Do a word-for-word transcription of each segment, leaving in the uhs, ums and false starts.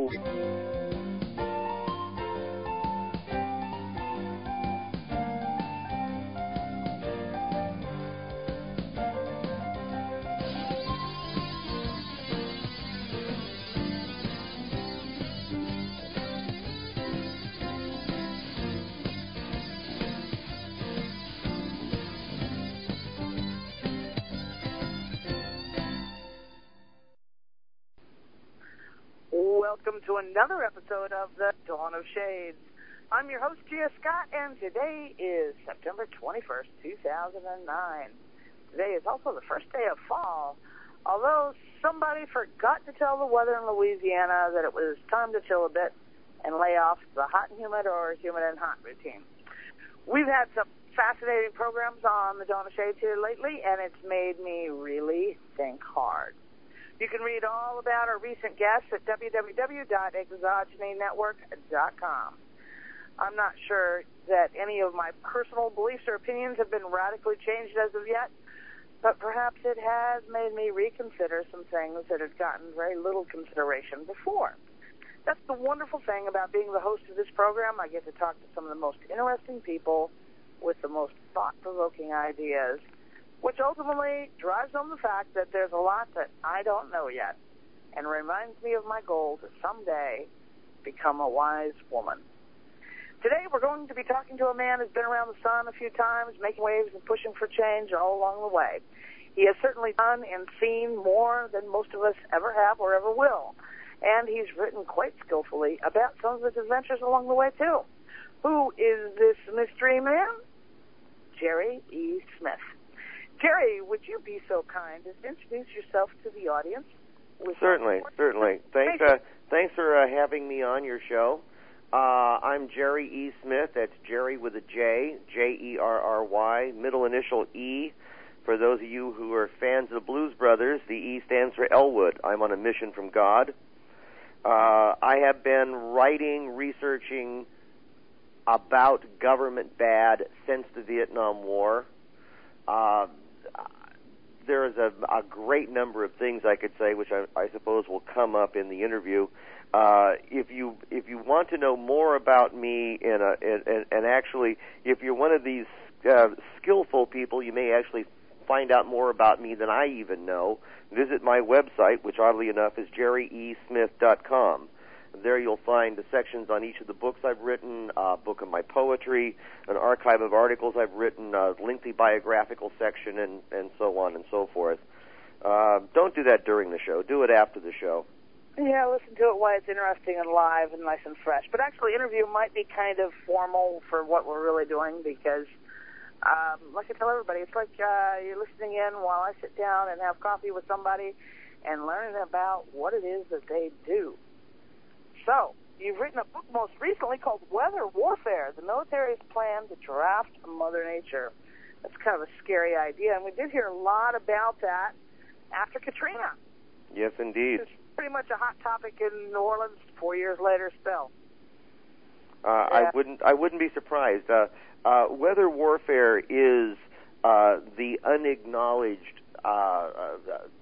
show. Welcome to another episode of the Dawn of Shades. I'm your host, Gia Scott, and today is September twenty-first, two thousand nine. Today is also the first day of fall, although somebody forgot to tell the weather in Louisiana that it was time to chill a bit and lay off the hot and humid or humid and hot routine. We've had some fascinating programs on the Dawn of Shades here lately, and it's made me really think hard. You can read all about our recent guests at w w w dot exogeny network dot com. I'm not sure that any of my personal beliefs or opinions have been radically changed as of yet, but perhaps it has made me reconsider some things that had gotten very little consideration before. That's the wonderful thing about being the host of this program. I get to talk to some of the most interesting people with the most thought-provoking ideas, which ultimately drives home the fact that there's a lot that I don't know yet and reminds me of my goal to someday become a wise woman. Today we're going to be talking to a man who's been around the sun a few times, making waves and pushing for change all along the way. He has certainly done and seen more than most of us ever have or ever will, and he's written quite skillfully about some of his adventures along the way, too. Who is this mystery man? Jerry E. Smith. Jerry, would you be so kind as to introduce yourself to the audience? Certainly, certainly. Thanks, uh, thanks for uh, having me on your show. Uh, I'm Jerry E. Smith. That's Jerry with a J, J E R R Y, middle initial E. For those of you who are fans of the Blues Brothers, the E stands for Elwood. I'm on a mission from God. Uh, I have been writing, researching about government bad since the Vietnam War. Uh, there is a, a great number of things I could say, which I, I suppose will come up in the interview. Uh, if you if you want to know more about me, in a, in, in, and actually, if you're one of these uh, skillful people, you may actually find out more about me than I even know. Visit my website, which oddly enough is jerry e smith dot com. There you'll find the sections on each of the books I've written, a book of my poetry, an archive of articles I've written, a lengthy biographical section, and, and so on and so forth. Uh, don't do that during the show. Do it after the show. Yeah, listen to it while it's interesting and live and nice and fresh. But actually, interview might be kind of formal for what we're really doing because, um, like I tell everybody, it's like uh, you're listening in while I sit down and have coffee with somebody and learning about what it is that they do. So, you've written a book most recently called Weather Warfare, the military's plan to draft Mother Nature. That's kind of a scary idea, and we did hear a lot about that after Katrina. Yes, indeed. It's pretty much a hot topic in New Orleans four years later still. Uh, yeah. I wouldn't I wouldn't be surprised. Uh, uh, weather warfare is uh, the unacknowledged uh, uh,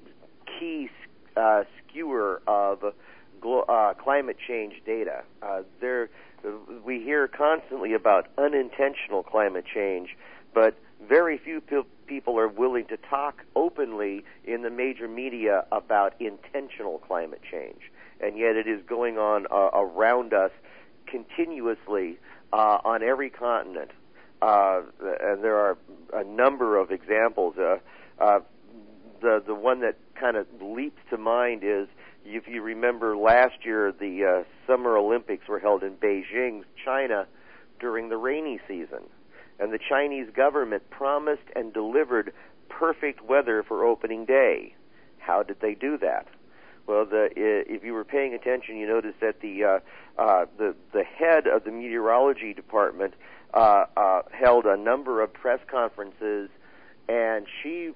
key uh, skewer of Uh, climate change data. Uh, there, we hear constantly about unintentional climate change, but very few pe- people are willing to talk openly in the major media about intentional climate change. And yet it is going on uh, around us continuously uh, on every continent. Uh, and there are a number of examples. Uh, uh, the, the one that kind of leaps to mind is, if you remember last year, the uh, Summer Olympics were held in Beijing, China, during the rainy season. And the Chinese government promised and delivered perfect weather for opening day. How did they do that? Well, the, if you were paying attention, you noticed that the uh, uh, the, the head of the meteorology department uh, uh, held a number of press conferences, and she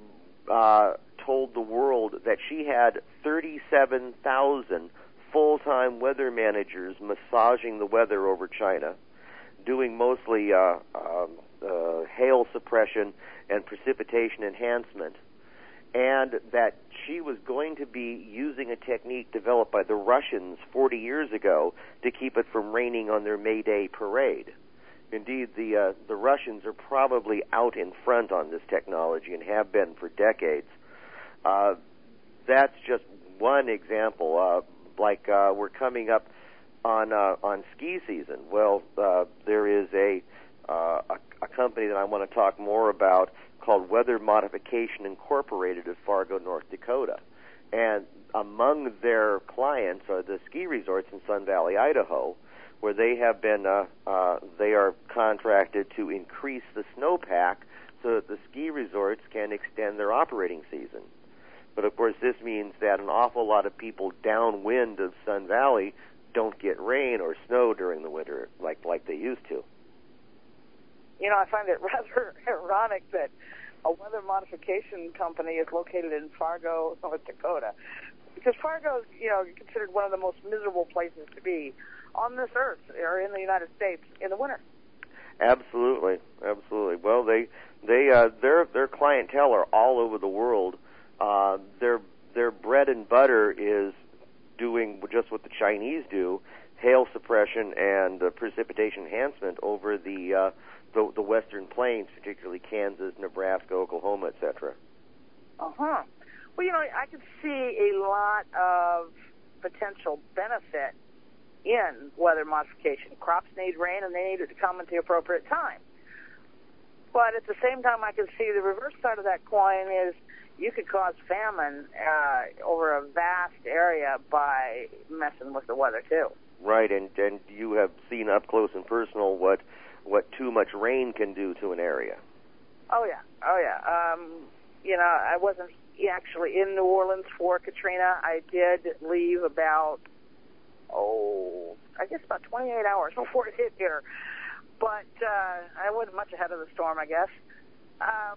uh, told the world that she had thirty-seven thousand full-time weather managers massaging the weather over China, doing mostly uh, um, uh, hail suppression and precipitation enhancement. and that she was going to be using a technique developed by the Russians forty years ago to keep it from raining on their May Day parade. Indeed, the uh, the Russians are probably out in front on this technology and have been for decades. Uh, that's just one example. Uh, like uh, we're coming up on uh, on ski season. Well, uh, there is a, uh, a a company that I want to talk more about called Weather Modification Incorporated of Fargo, North Dakota, and among their clients are the ski resorts in Sun Valley, Idaho, where they have been uh, uh, they are contracted to increase the snowpack so that the ski resorts can extend their operating season. But of course, this means that an awful lot of people downwind of Sun Valley don't get rain or snow during the winter like like they used to. You know, I find it rather ironic that a weather modification company is located in Fargo, North Dakota, because Fargo is, you know, considered one of the most miserable places to be on this earth or in the United States in the winter. Absolutely, absolutely. Well, they they uh, their their clientele are all over the world. Uh, their their bread and butter is doing just what the Chinese do: hail suppression and uh, precipitation enhancement over the, uh, the the western plains, particularly Kansas, Nebraska, Oklahoma, et cetera. Uh huh. Well, you know, I could see a lot of potential benefit in weather modification. Crops need rain, and they need it to come at the appropriate time. But at the same time, I can see the reverse side of that coin is you could cause famine uh, over a vast area by messing with the weather too. Right, and and you have seen up close and personal what what too much rain can do to an area. Oh yeah, oh yeah. Um, you know, I wasn't actually in New Orleans for Katrina. I did leave about oh, I guess about twenty-eight hours before it hit here. But uh, I wasn't much ahead of the storm, I guess. Um,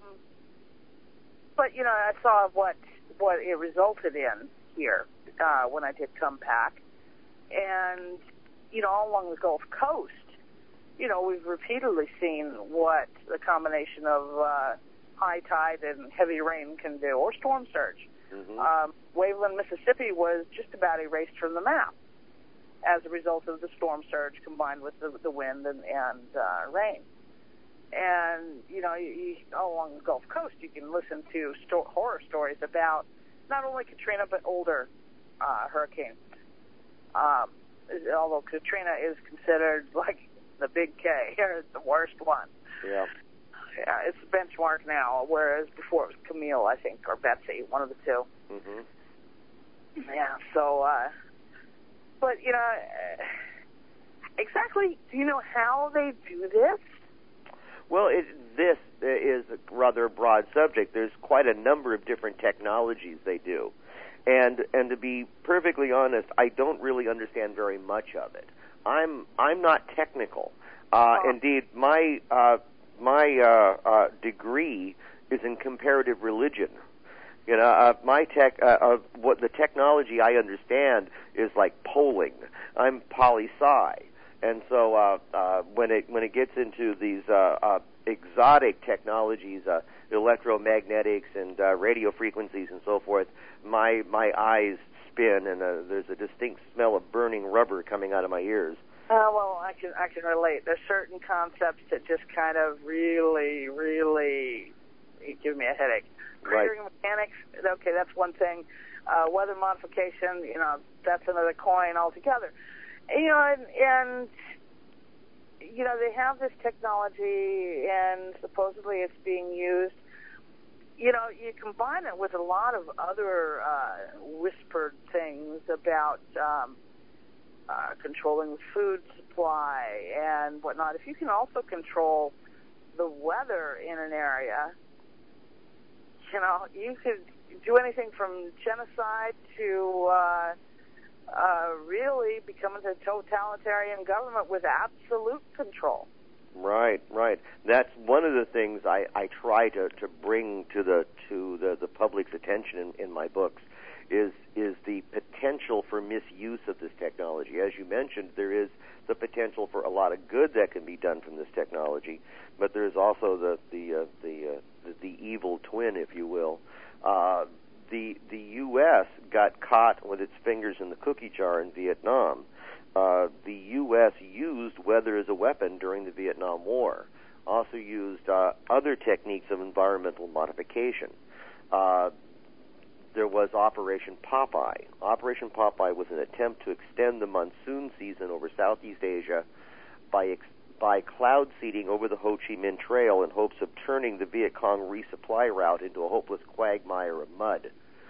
but, you know, I saw what what it resulted in here uh, when I did come back. And, you know, all along the Gulf Coast, you know, we've repeatedly seen what the combination of uh, high tide and heavy rain can do, or storm surge. Mm-hmm. Um, Waveland, Mississippi was just about erased from the map as a result of the storm surge combined with the, the wind and, and uh, rain. And, you know, you, you, all along the Gulf Coast, you can listen to sto- horror stories about not only Katrina, but older uh, hurricanes. Um, although Katrina is considered like the big K, it's the worst one. Yeah. Yeah, it's a benchmark now, whereas before it was Camille, I think, or Betsy, one of the two. Mm-hmm. Yeah, so, uh, but, you know, uh, exactly, do you know how they do this? Well, it, this is a rather broad subject. There's quite a number of different technologies they do. And and to be perfectly honest, I don't really understand very much of it. I'm I'm not technical. Uh, oh. Indeed, my uh, my uh, uh, degree is in comparative religion. You know, uh, my tech, uh, uh, what the technology I understand is like polling. I'm poli-sci, and so uh, uh, when it when it gets into these uh, uh, exotic technologies, uh, electromagnetics and uh, radio frequencies and so forth, my my eyes spin, and uh, there's a distinct smell of burning rubber coming out of my ears. Uh, well, I can I can relate. There's certain concepts that just kind of really, really give me a headache. Cratering Right. mechanics, okay, that's one thing. Uh, weather modification, you know, that's another coin altogether. And, you know, and, and you know, they have this technology, and supposedly it's being used. You know, you combine it with a lot of other uh, whispered things about um, uh, controlling the food supply and whatnot. If you can also control the weather in an area, you know, you could do anything from genocide to uh, uh, really becoming a totalitarian government with absolute control. Right, right. That's one of the things I, I try to, to bring to the to the, the public's attention in, in my books is is the potential for misuse of this technology. As you mentioned, there is the potential for a lot of good that can be done from this technology, but there is also the the uh, the, uh, the the evil twin, if you will, Uh, the the U S got caught with its fingers in the cookie jar in Vietnam. Uh, the U S used weather as a weapon during the Vietnam War. Also used uh, other techniques of environmental modification. Uh, there was Operation Popeye. Operation Popeye was an attempt to extend the monsoon season over Southeast Asia by ex- by cloud seeding over the Ho Chi Minh Trail in hopes of turning the Viet Cong resupply route into a hopeless quagmire of mud.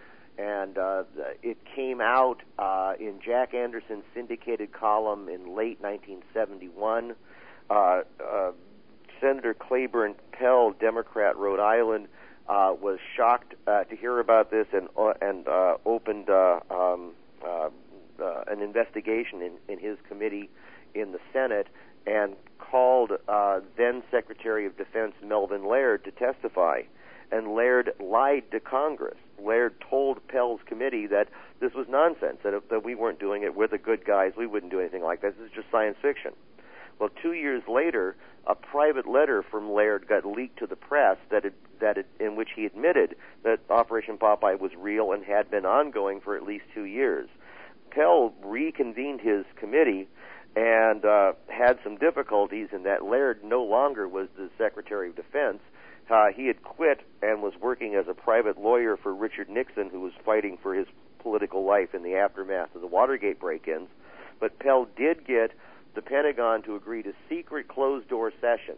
And uh, it came out uh, in Jack Anderson's syndicated column in late nineteen seventy-one. Uh, uh, Senator Claiborne Pell, Democrat, Rhode Island, uh, was shocked uh, to hear about this and uh, and uh, opened uh, um, uh, uh, an investigation in, in his committee in the Senate and called uh, then Secretary of Defense Melvin Laird to testify. And Laird lied to Congress. Laird told Pell's committee that this was nonsense, that, that we weren't doing it. We're the good guys. We wouldn't do anything like this. This is just science fiction. Well, two years later, a private letter from Laird got leaked to the press that it, that it, in which he admitted that Operation Popeye was real and had been ongoing for at least two years. Pell reconvened his committee and uh, had some difficulties in that Laird no longer was the Secretary of Defense. Uh, he had quit and was working as a private lawyer for Richard Nixon, who was fighting for his political life in the aftermath of the Watergate break-ins. But Pell did get the Pentagon to agree to secret closed-door sessions.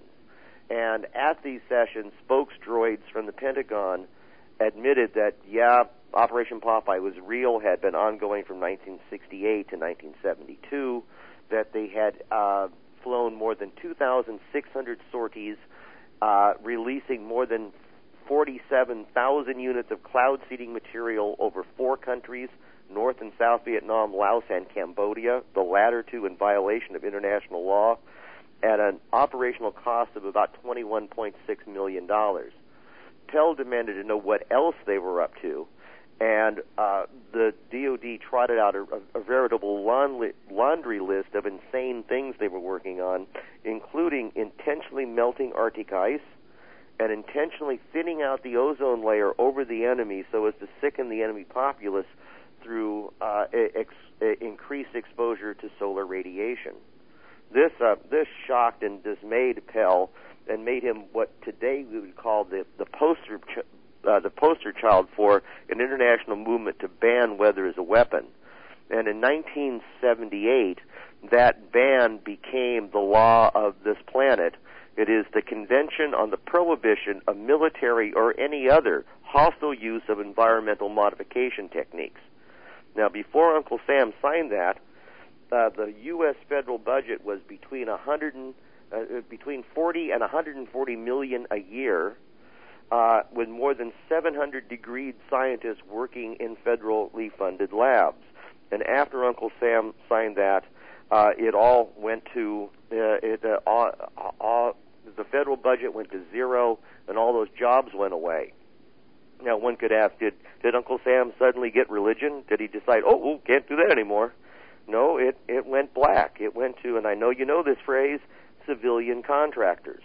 And at these sessions, spokesdroids from the Pentagon admitted that, yeah, Operation Popeye was real, had been ongoing from nineteen sixty-eight to nineteen seventy-two, that they had uh, flown more than two thousand six hundred sorties, uh, releasing more than forty-seven thousand units of cloud seeding material over four countries, North and South Vietnam, Laos, and Cambodia, the latter two in violation of international law, at an operational cost of about twenty-one point six million dollars. Pell demanded to know what else they were up to, and uh, the D O D trotted out a, a, a veritable laundry, laundry list of insane things they were working on, including intentionally melting Arctic ice and intentionally thinning out the ozone layer over the enemy so as to sicken the enemy populace through uh, ex, increased exposure to solar radiation. This uh, this shocked and dismayed Pell and made him what today we would call the the poster ch- uh, the poster child for an international movement to ban weather as a weapon. And in nineteen seventy-eight, that ban became the law of this planet. It is the Convention on the Prohibition of Military or any other hostile use of environmental modification techniques. Now, before Uncle Sam signed that, uh, the U S federal budget was between one hundred and, uh, between forty and one hundred forty million a year, uh, with more than seven hundred degreed scientists working in federally funded labs. And after Uncle Sam signed that, uh, it all went to uh, it, uh, all, all, the federal budget went to zero, and all those jobs went away. Now, one could ask, did, did Uncle Sam suddenly get religion? Did he decide, oh, oh, can't do that anymore? No, it, it went black. It went to, and I know you know this phrase, civilian contractors.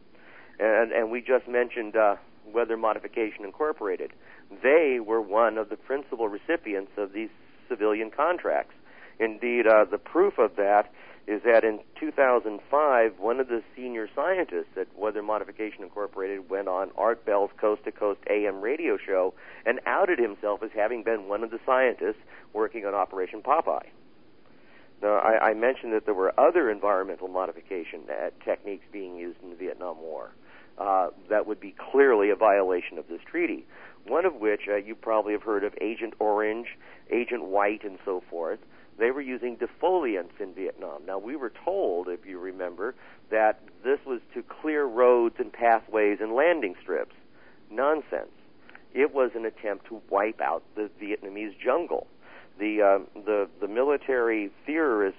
And, and we just mentioned uh, Weather Modification Incorporated. They were one of the principal recipients of these civilian contracts. Indeed, uh, the proof of that is that in two thousand five, one of the senior scientists at Weather Modification Incorporated went on Art Bell's Coast to Coast A M radio show and outed himself as having been one of the scientists working on Operation Popeye. Now, I, I mentioned that there were other environmental modification uh, techniques being used in the Vietnam War uh, that would be clearly a violation of this treaty, one of which uh, you probably have heard of Agent Orange, Agent White, and so forth. They were using defoliants in Vietnam. Now, we were told, if you remember, that this was to clear roads and pathways and landing strips. Nonsense. It was an attempt to wipe out the Vietnamese jungle. The uh, the the military theorists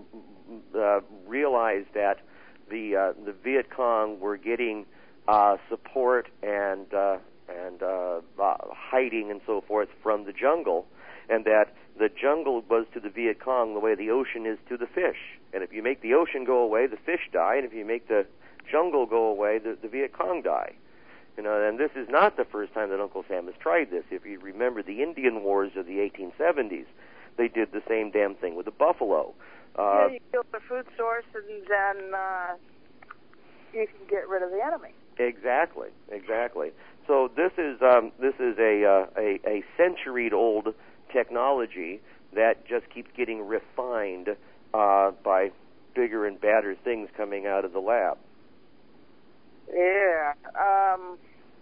uh, realized that the uh, the Viet Cong were getting uh, support and uh, and uh, uh, hiding and so forth from the jungle, and that the jungle was to the Viet Cong the way the ocean is to the fish. And if you make the ocean go away, the fish die, and if you make the jungle go away, the, the Viet Cong die. You know, and this is not the first time that Uncle Sam has tried this. If you remember the Indian Wars of the eighteen seventies, they did the same damn thing with the buffalo. Uh, yeah, you kill the food source, and then uh, you can get rid of the enemy. Exactly, exactly. So this is um, this is a, uh, a a century-old technology that just keeps getting refined uh, by bigger and badder things coming out of the lab. Yeah. Um,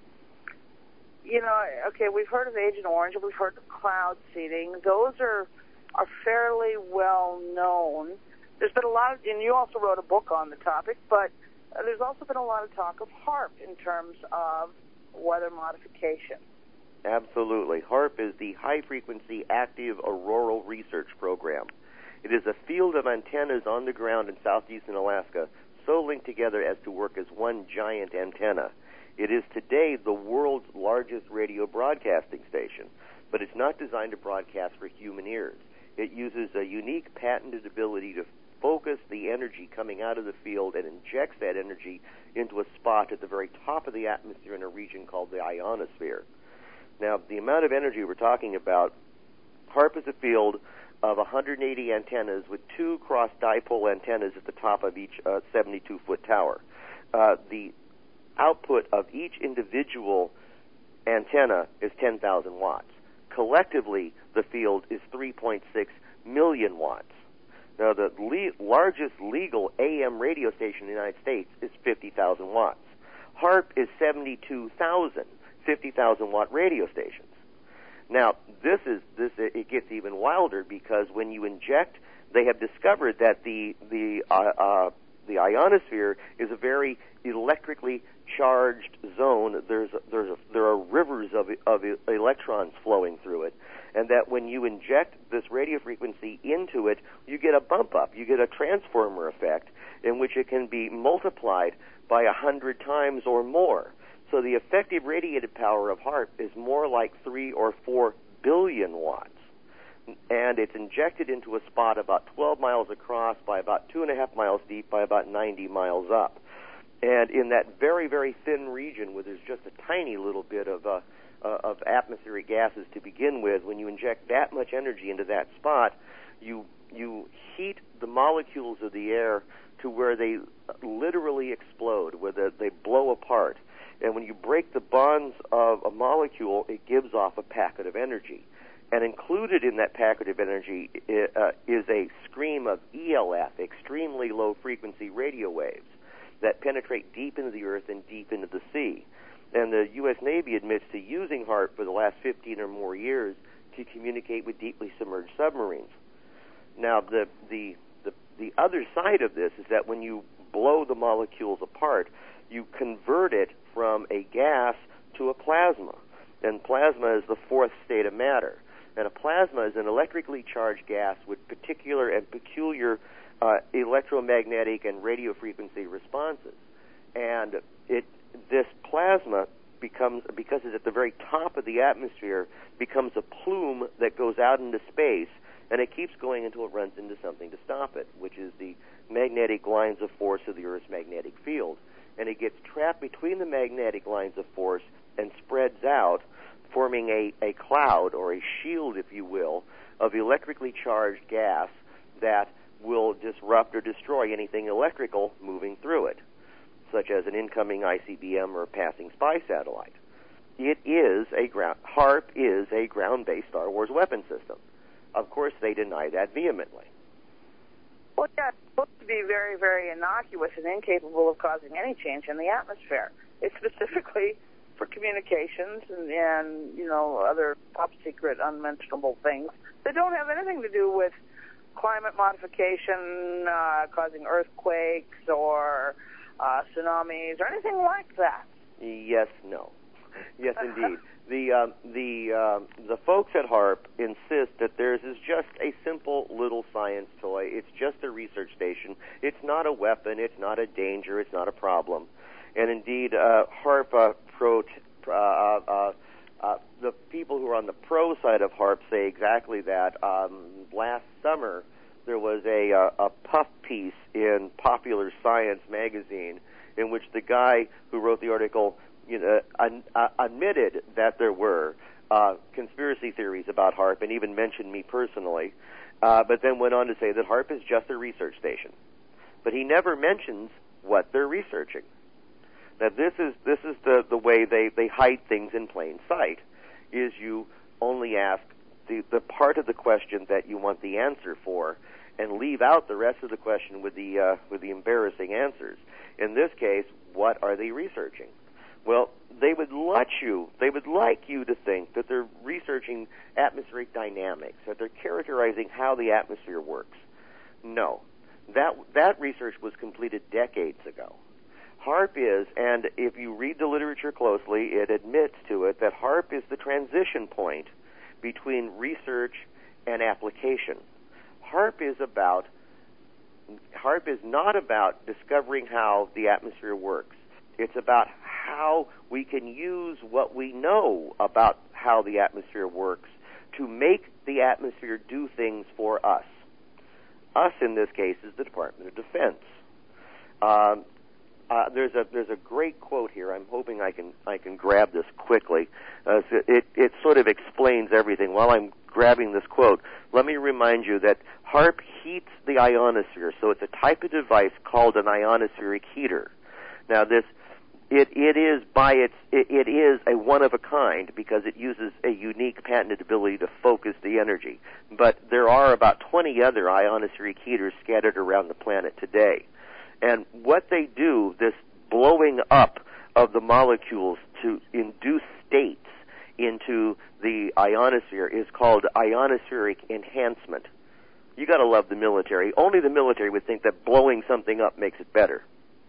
you know, okay, we've heard of Agent Orange, and we've heard of cloud seeding. Those are are fairly well known. There's been a lot of, and you also wrote a book on the topic, but uh, there's also been a lot of talk of HAARP in terms of weather modification. Absolutely. HAARP is the High Frequency Active Auroral Research Program. It is a field of antennas on the ground in southeastern Alaska, so linked together as to work as one giant antenna. It is today the world's largest radio broadcasting station, but it's not designed to broadcast for human ears. It uses a unique patented ability to focus the energy coming out of the field and injects that energy into a spot at the very top of the atmosphere in a region called the ionosphere. Now, the amount of energy we're talking about, HAARP is a field of one hundred eighty antennas with two cross-dipole antennas at the top of each uh, seventy-two foot tower. Uh, the output of each individual antenna is ten thousand watts. Collectively, the field is three point six million watts. Now, the le- largest legal A M radio station in the United States is fifty thousand watts. HAARP is seventy-two thousand fifty thousand watt radio stations. Now, this is this. It gets even wilder because when you inject, they have discovered that the the uh, uh, the ionosphere is a very electrically charged zone. There's there's a, there are rivers of of electrons flowing through it, and that when you inject this radio frequency into it, you get a bump up. You get a transformer effect in which it can be multiplied by a hundred times or more. So the effective radiated power of HAARP is more like three or four billion watts. And it's injected into a spot about twelve miles across by about two and a half miles deep by about ninety miles up. And in that very, very thin region where there's just a tiny little bit of, uh, uh, of atmospheric gases to begin with, when you inject that much energy into that spot, you, you heat the molecules of the air to where they literally explode, where they, they blow apart. And when you break the bonds of a molecule, it gives off a packet of energy. And included in that packet of energy uh, is a stream of E L F, extremely low frequency radio waves, that penetrate deep into the earth and deep into the sea. And the U S Navy admits to using HAARP for the last fifteen or more years to communicate with deeply submerged submarines. Now, the, the, the, the other side of this is that when you blow the molecules apart, you convert it from a gas to a plasma. And plasma is the fourth state of matter. And a plasma is an electrically charged gas with particular and peculiar uh, electromagnetic and radio frequency responses. And it this plasma becomes, because it's at the very top of the atmosphere, becomes a plume that goes out into space, and it keeps going until it runs into something to stop it, which is the magnetic lines of force of the Earth's magnetic field. And it gets trapped between the magnetic lines of force and spreads out, forming a, a cloud, or a shield, if you will, of electrically charged gas that will disrupt or destroy anything electrical moving through it, such as an incoming I C B M or a passing spy satellite. It is a ground, HAARP is a ground-based Star Wars weapon system. Of course, they deny that vehemently. Well, yeah, it's supposed to be very, very innocuous and incapable of causing any change in the atmosphere. It's specifically for communications and, and you know, other top-secret, unmentionable things that don't have anything to do with climate modification, uh, causing earthquakes or uh, tsunamis or anything like that. Yes, no. Yes, indeed. The um, the um, the folks at HAARP insist that theirs is just a simple little science toy. It's just a research station. It's not a weapon. It's not a danger. It's not a problem. And indeed, uh, HAARP uh, pro uh, uh, uh, the people who are on the pro side of HAARP say exactly that. Um, last summer, there was a uh, a puff piece in Popular Science magazine in which the guy who wrote the article you know, un, uh, admitted that there were uh, conspiracy theories about HAARP and even mentioned me personally, uh, but then went on to say that HAARP is just a research station. But he never mentions what they're researching. Now, this is this is the, the way they, they hide things in plain sight, is you only ask the, the part of the question that you want the answer for and leave out the rest of the question with the uh, with the embarrassing answers. In this case, what are they researching? Well, they would let you, they would like you to think that they're researching atmospheric dynamics, that they're characterizing how the atmosphere works. No. That that research was completed decades ago. HAARP is, and if you read the literature closely, it admits to it that HAARP is the transition point between research and application. HAARP is about, HAARP is not about discovering how the atmosphere works. It's about how we can use what we know about how the atmosphere works to make the atmosphere do things for us. Us, in this case, is the Department of Defense. Um, uh, there's a there's a great quote here. I'm hoping I can I can grab this quickly. Uh, so it it sort of explains everything. While I'm grabbing this quote, let me remind you that HAARP heats the ionosphere. So it's a type of device called an ionospheric heater. Now this it it is by its it, it is a one of a kind because it uses a unique patented ability to focus the energy. But there are about twenty other ionospheric heaters scattered around the planet today. And what they do, this blowing up of the molecules to induce states into the ionosphere, is called ionospheric enhancement. You got to love the military. Only the military would think that blowing something up makes it better.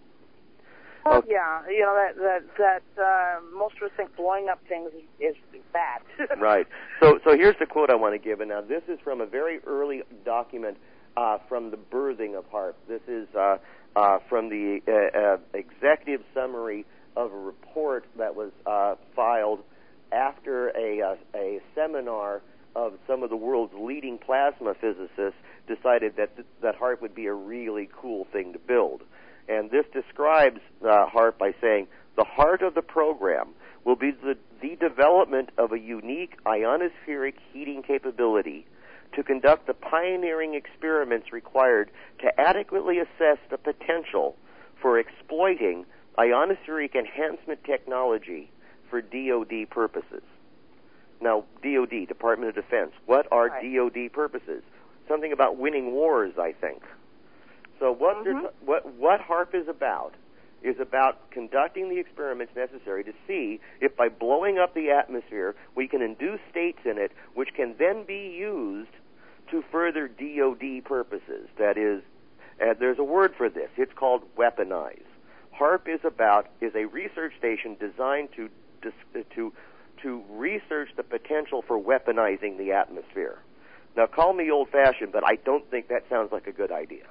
Well, okay. yeah, you know that that that uh, most of us think blowing up things is, is bad. Right. So so here's the quote I want to give, and now this is from a very early document uh, from the birthing of HAARP. This is uh, uh, from the uh, uh, executive summary of a report that was uh, filed after a uh, a seminar of some of the world's leading plasma physicists decided that th- that HAARP would be a really cool thing to build. And this describes uh, HAARP by saying, the heart of the program will be the, the development of a unique ionospheric heating capability to conduct the pioneering experiments required to adequately assess the potential for exploiting ionospheric enhancement technology for D O D purposes. Now, D O D, Department of Defense, what are right. D O D purposes? Something about winning wars, I think. So what, mm-hmm. what what HAARP is about is about conducting the experiments necessary to see if by blowing up the atmosphere we can induce states in it which can then be used to further D O D purposes. That is, uh, there's a word for this. It's called weaponize. HAARP is about is a research station designed to to to research the potential for weaponizing the atmosphere. Now, call me old-fashioned, but I don't think that sounds like a good idea.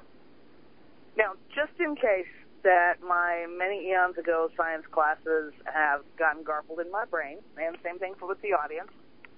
Now, just in case that my many eons ago science classes have gotten garbled in my brain, and same thing for with the audience,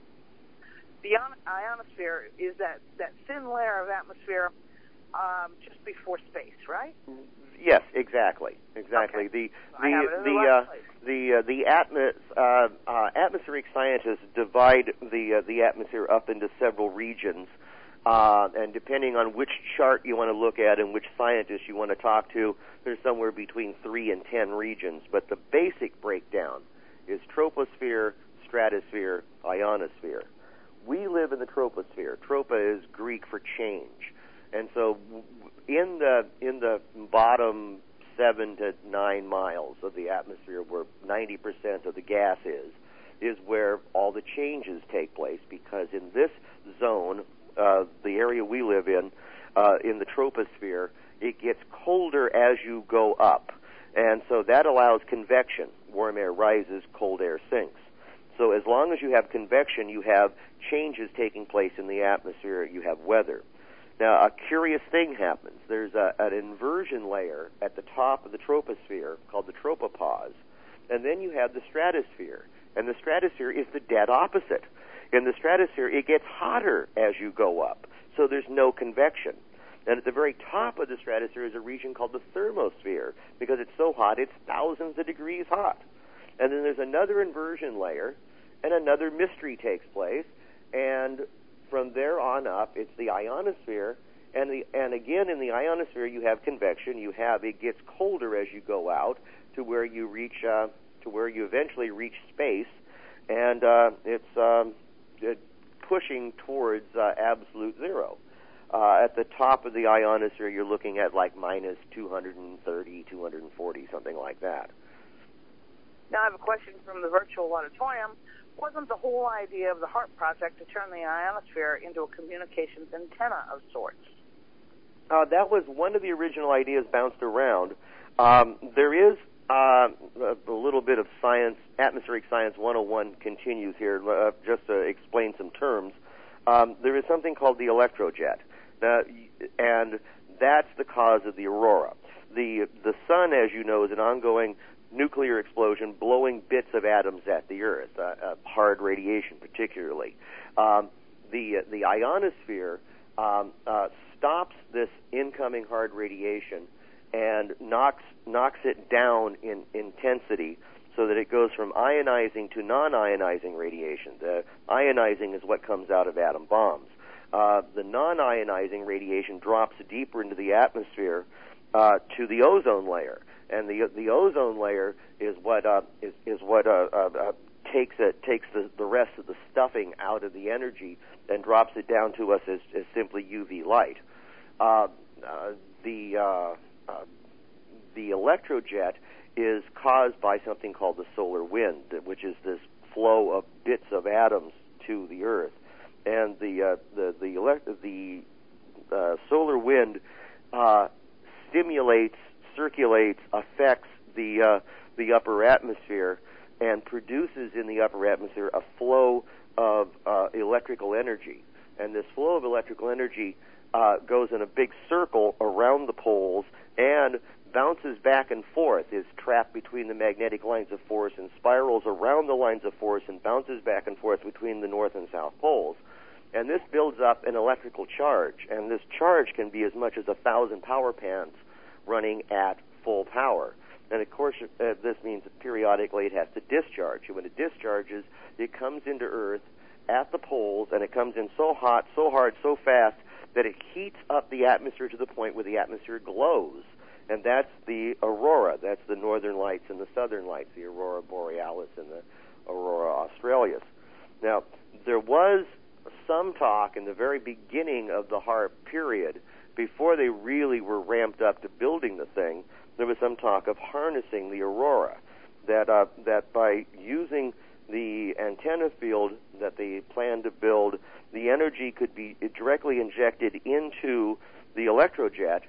the ionosphere is that, that thin layer of atmosphere um, just before space, right? Yes, exactly, exactly. Okay. The the the uh, the uh, the atmos uh, uh, atmospheric scientists divide the uh, the atmosphere up into several regions. Uh, and depending on which chart you want to look at and which scientist you want to talk to, there's somewhere between three and ten regions. But the basic breakdown is troposphere, stratosphere, ionosphere. We live in the troposphere. Tropa is Greek for change. And so in the in the bottom seven to nine miles of the atmosphere where ninety percent of the gas is, is where all the changes take place, because in this zone, Uh, the area we live in, uh, in the troposphere, it gets colder as you go up. And so that allows convection. Warm air rises, cold air sinks. So as long as you have convection, you have changes taking place in the atmosphere, you have weather. Now, a curious thing happens. There's a, an inversion layer at the top of the troposphere called the tropopause, and then you have the stratosphere. And the stratosphere is the dead opposite. In the stratosphere, it gets hotter as you go up, so there's no convection. And at the very top of the stratosphere is a region called the thermosphere, because it's so hot, it's thousands of degrees hot. And then there's another inversion layer, and another mystery takes place, and from there on up, it's the ionosphere, and the and again in the ionosphere you have convection. You have it gets colder as you go out to where you reach uh, to where you eventually reach space, and uh, it's um, it pushing towards uh, absolute zero. Uh, at the top of the ionosphere, you're looking at like minus two hundred thirty, two hundred forty, something like that. Now I have a question from the virtual auditorium. Wasn't the whole idea of the HAARP project to turn the ionosphere into a communications antenna of sorts? Uh, that was one of the original ideas bounced around. Um, there is uh, a, a little bit of science, atmospheric science one oh one continues here, uh, just to explain some terms. Um, there is something called the electrojet, uh, and that's the cause of the aurora. The, the sun, as you know, is an ongoing nuclear explosion blowing bits of atoms at the Earth, uh, uh, hard radiation particularly. Um, the, the ionosphere um, uh, stops this incoming hard radiation and knocks knocks it down in intensity so that it goes from ionizing to non-ionizing radiation. The ionizing is what comes out of atom bombs. Uh, the non-ionizing radiation drops deeper into the atmosphere uh, to the ozone layer, and the the ozone layer is what uh, is is what uh, uh, uh, takes it takes the, the rest of the stuffing out of the energy and drops it down to us as, as simply U V light. Uh, uh, the uh, uh, the electrojet is caused by something called the solar wind, which is this flow of bits of atoms to the Earth, and the uh, the the, elect- the uh, solar wind uh, stimulates, circulates, affects the uh, the upper atmosphere, and produces in the upper atmosphere a flow of uh, electrical energy, and this flow of electrical energy Uh, goes in a big circle around the poles and bounces back and forth, is trapped between the magnetic lines of force and spirals around the lines of force and bounces back and forth between the north and south poles. And this builds up an electrical charge, and this charge can be as much as a thousand power pans running at full power. And of course, uh, this means that periodically it has to discharge. And when it discharges, it comes into Earth at the poles, and it comes in so hot, so hard, so fast that it heats up the atmosphere to the point where the atmosphere glows. And that's the aurora. That's the northern lights and the southern lights, the aurora borealis and the aurora australis. Now, there was some talk in the very beginning of the HAARP period, before they really were ramped up to building the thing, there was some talk of harnessing the aurora, that uh, that by using the antenna field that they planned to build, the energy could be directly injected into the electrojet,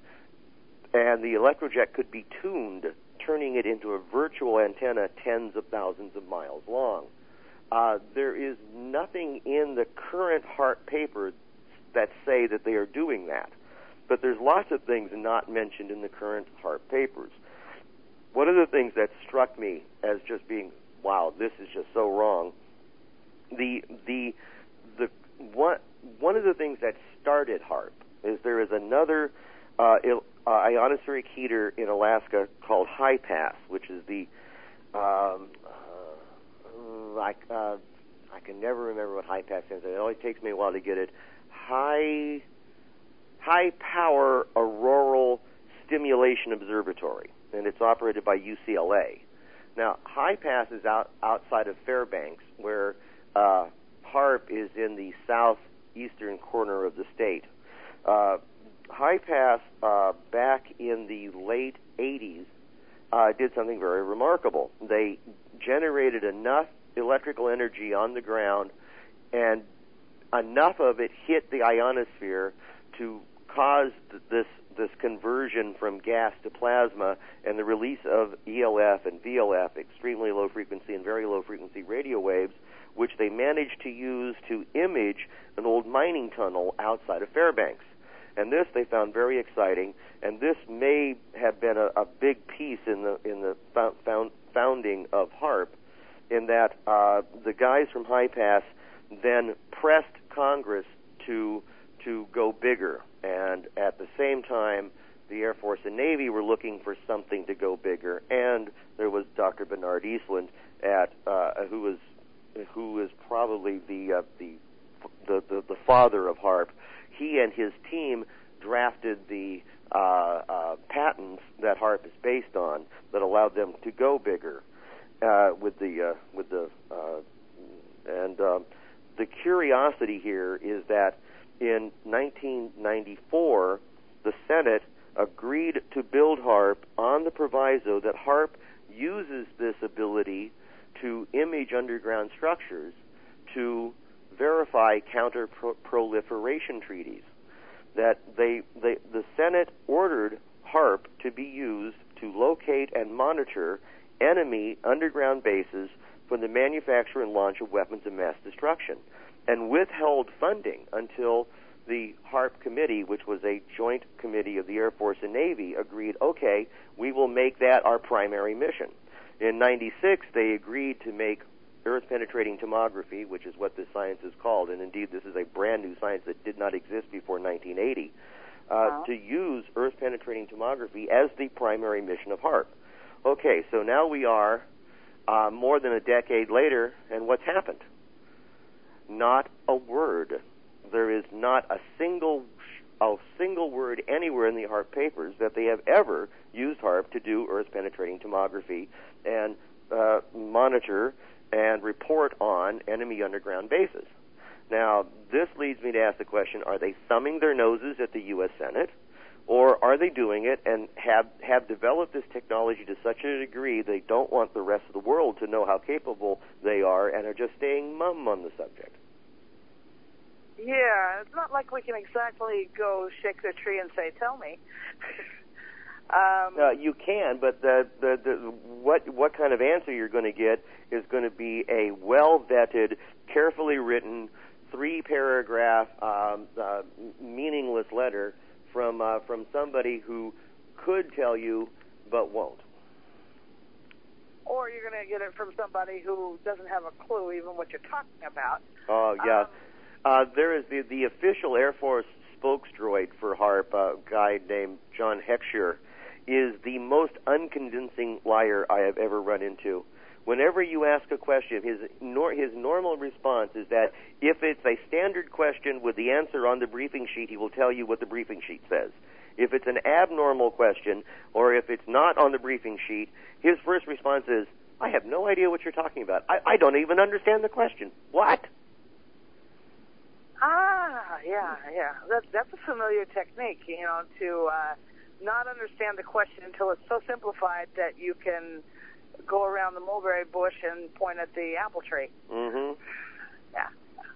and the electrojet could be tuned, turning it into a virtual antenna tens of thousands of miles long. Uh, there is nothing in the current HAARP papers that say that they are doing that, but there's lots of things not mentioned in the current HAARP papers. One of the things that struck me as just being, wow, this is just so wrong, the the the one one of the things that started HAARP is there is another uh, il, uh, ionospheric heater in Alaska called HIPAS, which is the um, uh, I, uh, I can never remember what HIPAS stands for. It only takes me a while to get it. High High Power Auroral Stimulation Observatory, and it's operated by U C L A. Now, HIPAS is out outside of Fairbanks, where uh, HAARP is in the southeastern corner of the state. Uh, HIPAS, uh, back in the late eighties, uh, did something very remarkable. They generated enough electrical energy on the ground, and enough of it hit the ionosphere to cause this this conversion from gas to plasma and the release of E L F and V L F, extremely low frequency and very low frequency radio waves, which they managed to use to image an old mining tunnel outside of Fairbanks. And this they found very exciting, and this may have been a, a big piece in the in the found, founding of HAARP, in that uh, the guys from HIPAS then pressed Congress to to go bigger, and at the same time, the Air Force and Navy were looking for something to go bigger, and there was Doctor Bernard Eastland, at uh, who was who is probably the, uh, the the the the father of HAARP. He and his team drafted the uh, uh, patents that HAARP is based on that allowed them to go bigger uh, with the uh, with the uh, and um, the curiosity here is that in nineteen ninety-four the Senate agreed to build HAARP on the proviso that HAARP uses this ability to image underground structures to verify counter-proliferation treaties. That they, they, the Senate ordered HAARP to be used to locate and monitor enemy underground bases for the manufacture and launch of weapons of mass destruction, and withheld funding until the HAARP committee, which was a joint committee of the Air Force and Navy, agreed, okay, we will make that our primary mission. In ninety-six, they agreed to make Earth-penetrating tomography, which is what this science is called, and indeed this is a brand-new science that did not exist before nineteen eighty, uh, wow. to use Earth-penetrating tomography as the primary mission of HAARP. Okay, so now we are uh, more than a decade later, and what's happened? Not a word. There is not a single a single word anywhere in the HAARP papers that they have ever used HAARP to do Earth-penetrating tomography and uh, monitor and report on enemy underground bases. Now, this leads me to ask the question, are they thumbing their noses at the U S Senate, or are they doing it and have, have developed this technology to such a degree they don't want the rest of the world to know how capable they are and are just staying mum on the subject? Yeah, it's not like we can exactly go shake the tree and say, tell me. um, uh, you can, but the, the, the, what, what kind of answer you're going to get is going to be a well-vetted, carefully written, three-paragraph, um, uh, meaningless letter from uh, from somebody who could tell you but won't. Or you're going to get it from somebody who doesn't have a clue even what you're talking about. Oh, yeah. Um, uh, there is the, the official Air Force spokesdroid for HAARP, a guy named John Heckscher, is the most unconvincing liar I have ever run into. Whenever you ask a question, his nor, his normal response is that if it's a standard question with the answer on the briefing sheet, he will tell you what the briefing sheet says. If it's an abnormal question, or if it's not on the briefing sheet, his first response is, I have no idea what you're talking about. I, I don't even understand the question. What? Ah, yeah, yeah. That, that's a familiar technique, you know, to uh, not understand the question until it's so simplified that you can go around the mulberry bush and point at the apple tree. Mm-hmm. Yeah.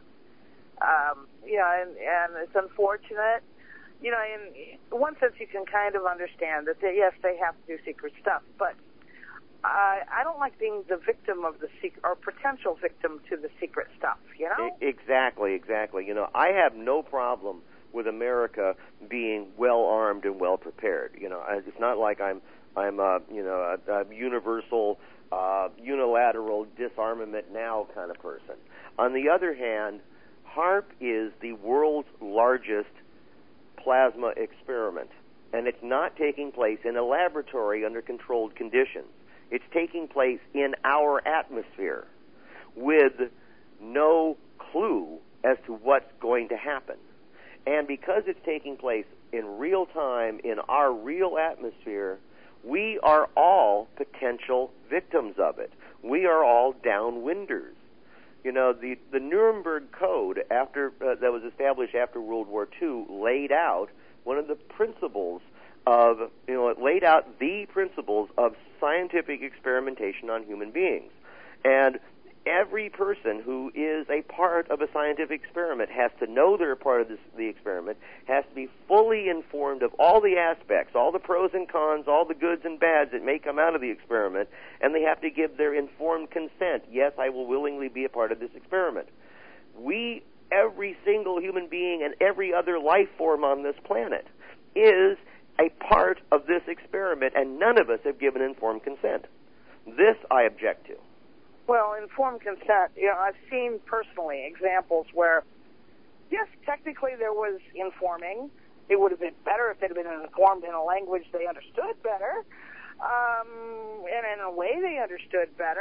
Um, yeah, and, and it's unfortunate. You know, in one sense you can kind of understand that, they, yes, they have to do secret stuff, but I, I don't like being the victim of the secret, or potential victim to the secret stuff, you know? Exactly, exactly. You know, I have no problem with America being well-armed and well-prepared. You know, it's not like I'm, I'm a, you know, a, a universal, uh, unilateral disarmament now kind of person. On the other hand, HAARP is the world's largest plasma experiment, and it's not taking place in a laboratory under controlled conditions. It's taking place in our atmosphere with no clue as to what's going to happen. And because it's taking place in real time in our real atmosphere, we are all potential victims of it. We are all downwinders. You know, the, the Nuremberg Code after uh, that was established after World War Two laid out one of the principles of, you know, it laid out the principles of scientific experimentation on human beings. And every person who is a part of a scientific experiment has to know they're a part of this, the experiment, has to be fully informed of all the aspects, all the pros and cons, all the goods and bads that may come out of the experiment, and they have to give their informed consent. Yes, I will willingly be a part of this experiment. We, every single human being and every other life form on this planet, is a part of this experiment, and none of us have given informed consent. This I object to. Well, informed consent, you know, I've seen personally examples where, yes, technically there was informing. It would have been better if they'd been informed in a language they understood better, um, and in a way they understood better,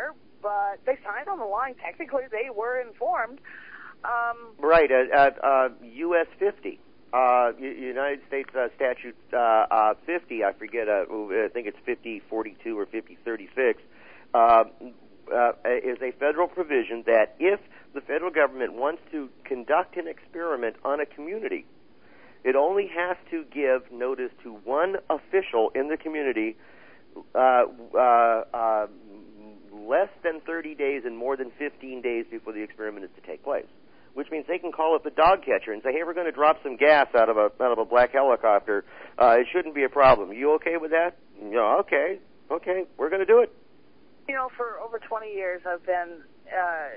but they signed on the line. Technically, they were informed. Um, right, at, at uh, U S fifty. Uh, United States uh, Statute uh, uh, fifty, I forget, uh, I think it's fifty forty-two or fifty thirty-six, uh, uh, is a federal provision that if the federal government wants to conduct an experiment on a community, it only has to give notice to one official in the community uh, uh, uh, less than thirty days and more than fifteen days before the experiment is to take place. Which means they can call up the dog catcher and say, "Hey, we're going to drop some gas out of a out of a black helicopter. Uh, it shouldn't be a problem. You okay with that?" "Yeah, okay, okay, we're going to do it." You know, for over twenty years, I've been, uh,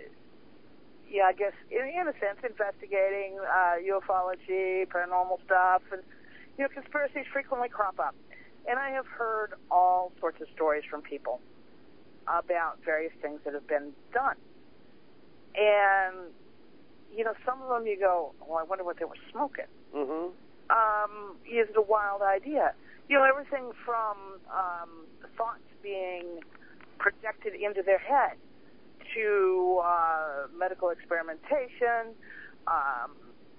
yeah, I guess in, in a sense, investigating uh, ufology, paranormal stuff, and you know, conspiracies frequently crop up, and I have heard all sorts of stories from people about various things that have been done, and you know, some of them you go, well, I wonder what they were smoking. Mm-hmm. Um, is it a wild idea? You know, everything from um, thoughts being projected into their head to uh, medical experimentation, um,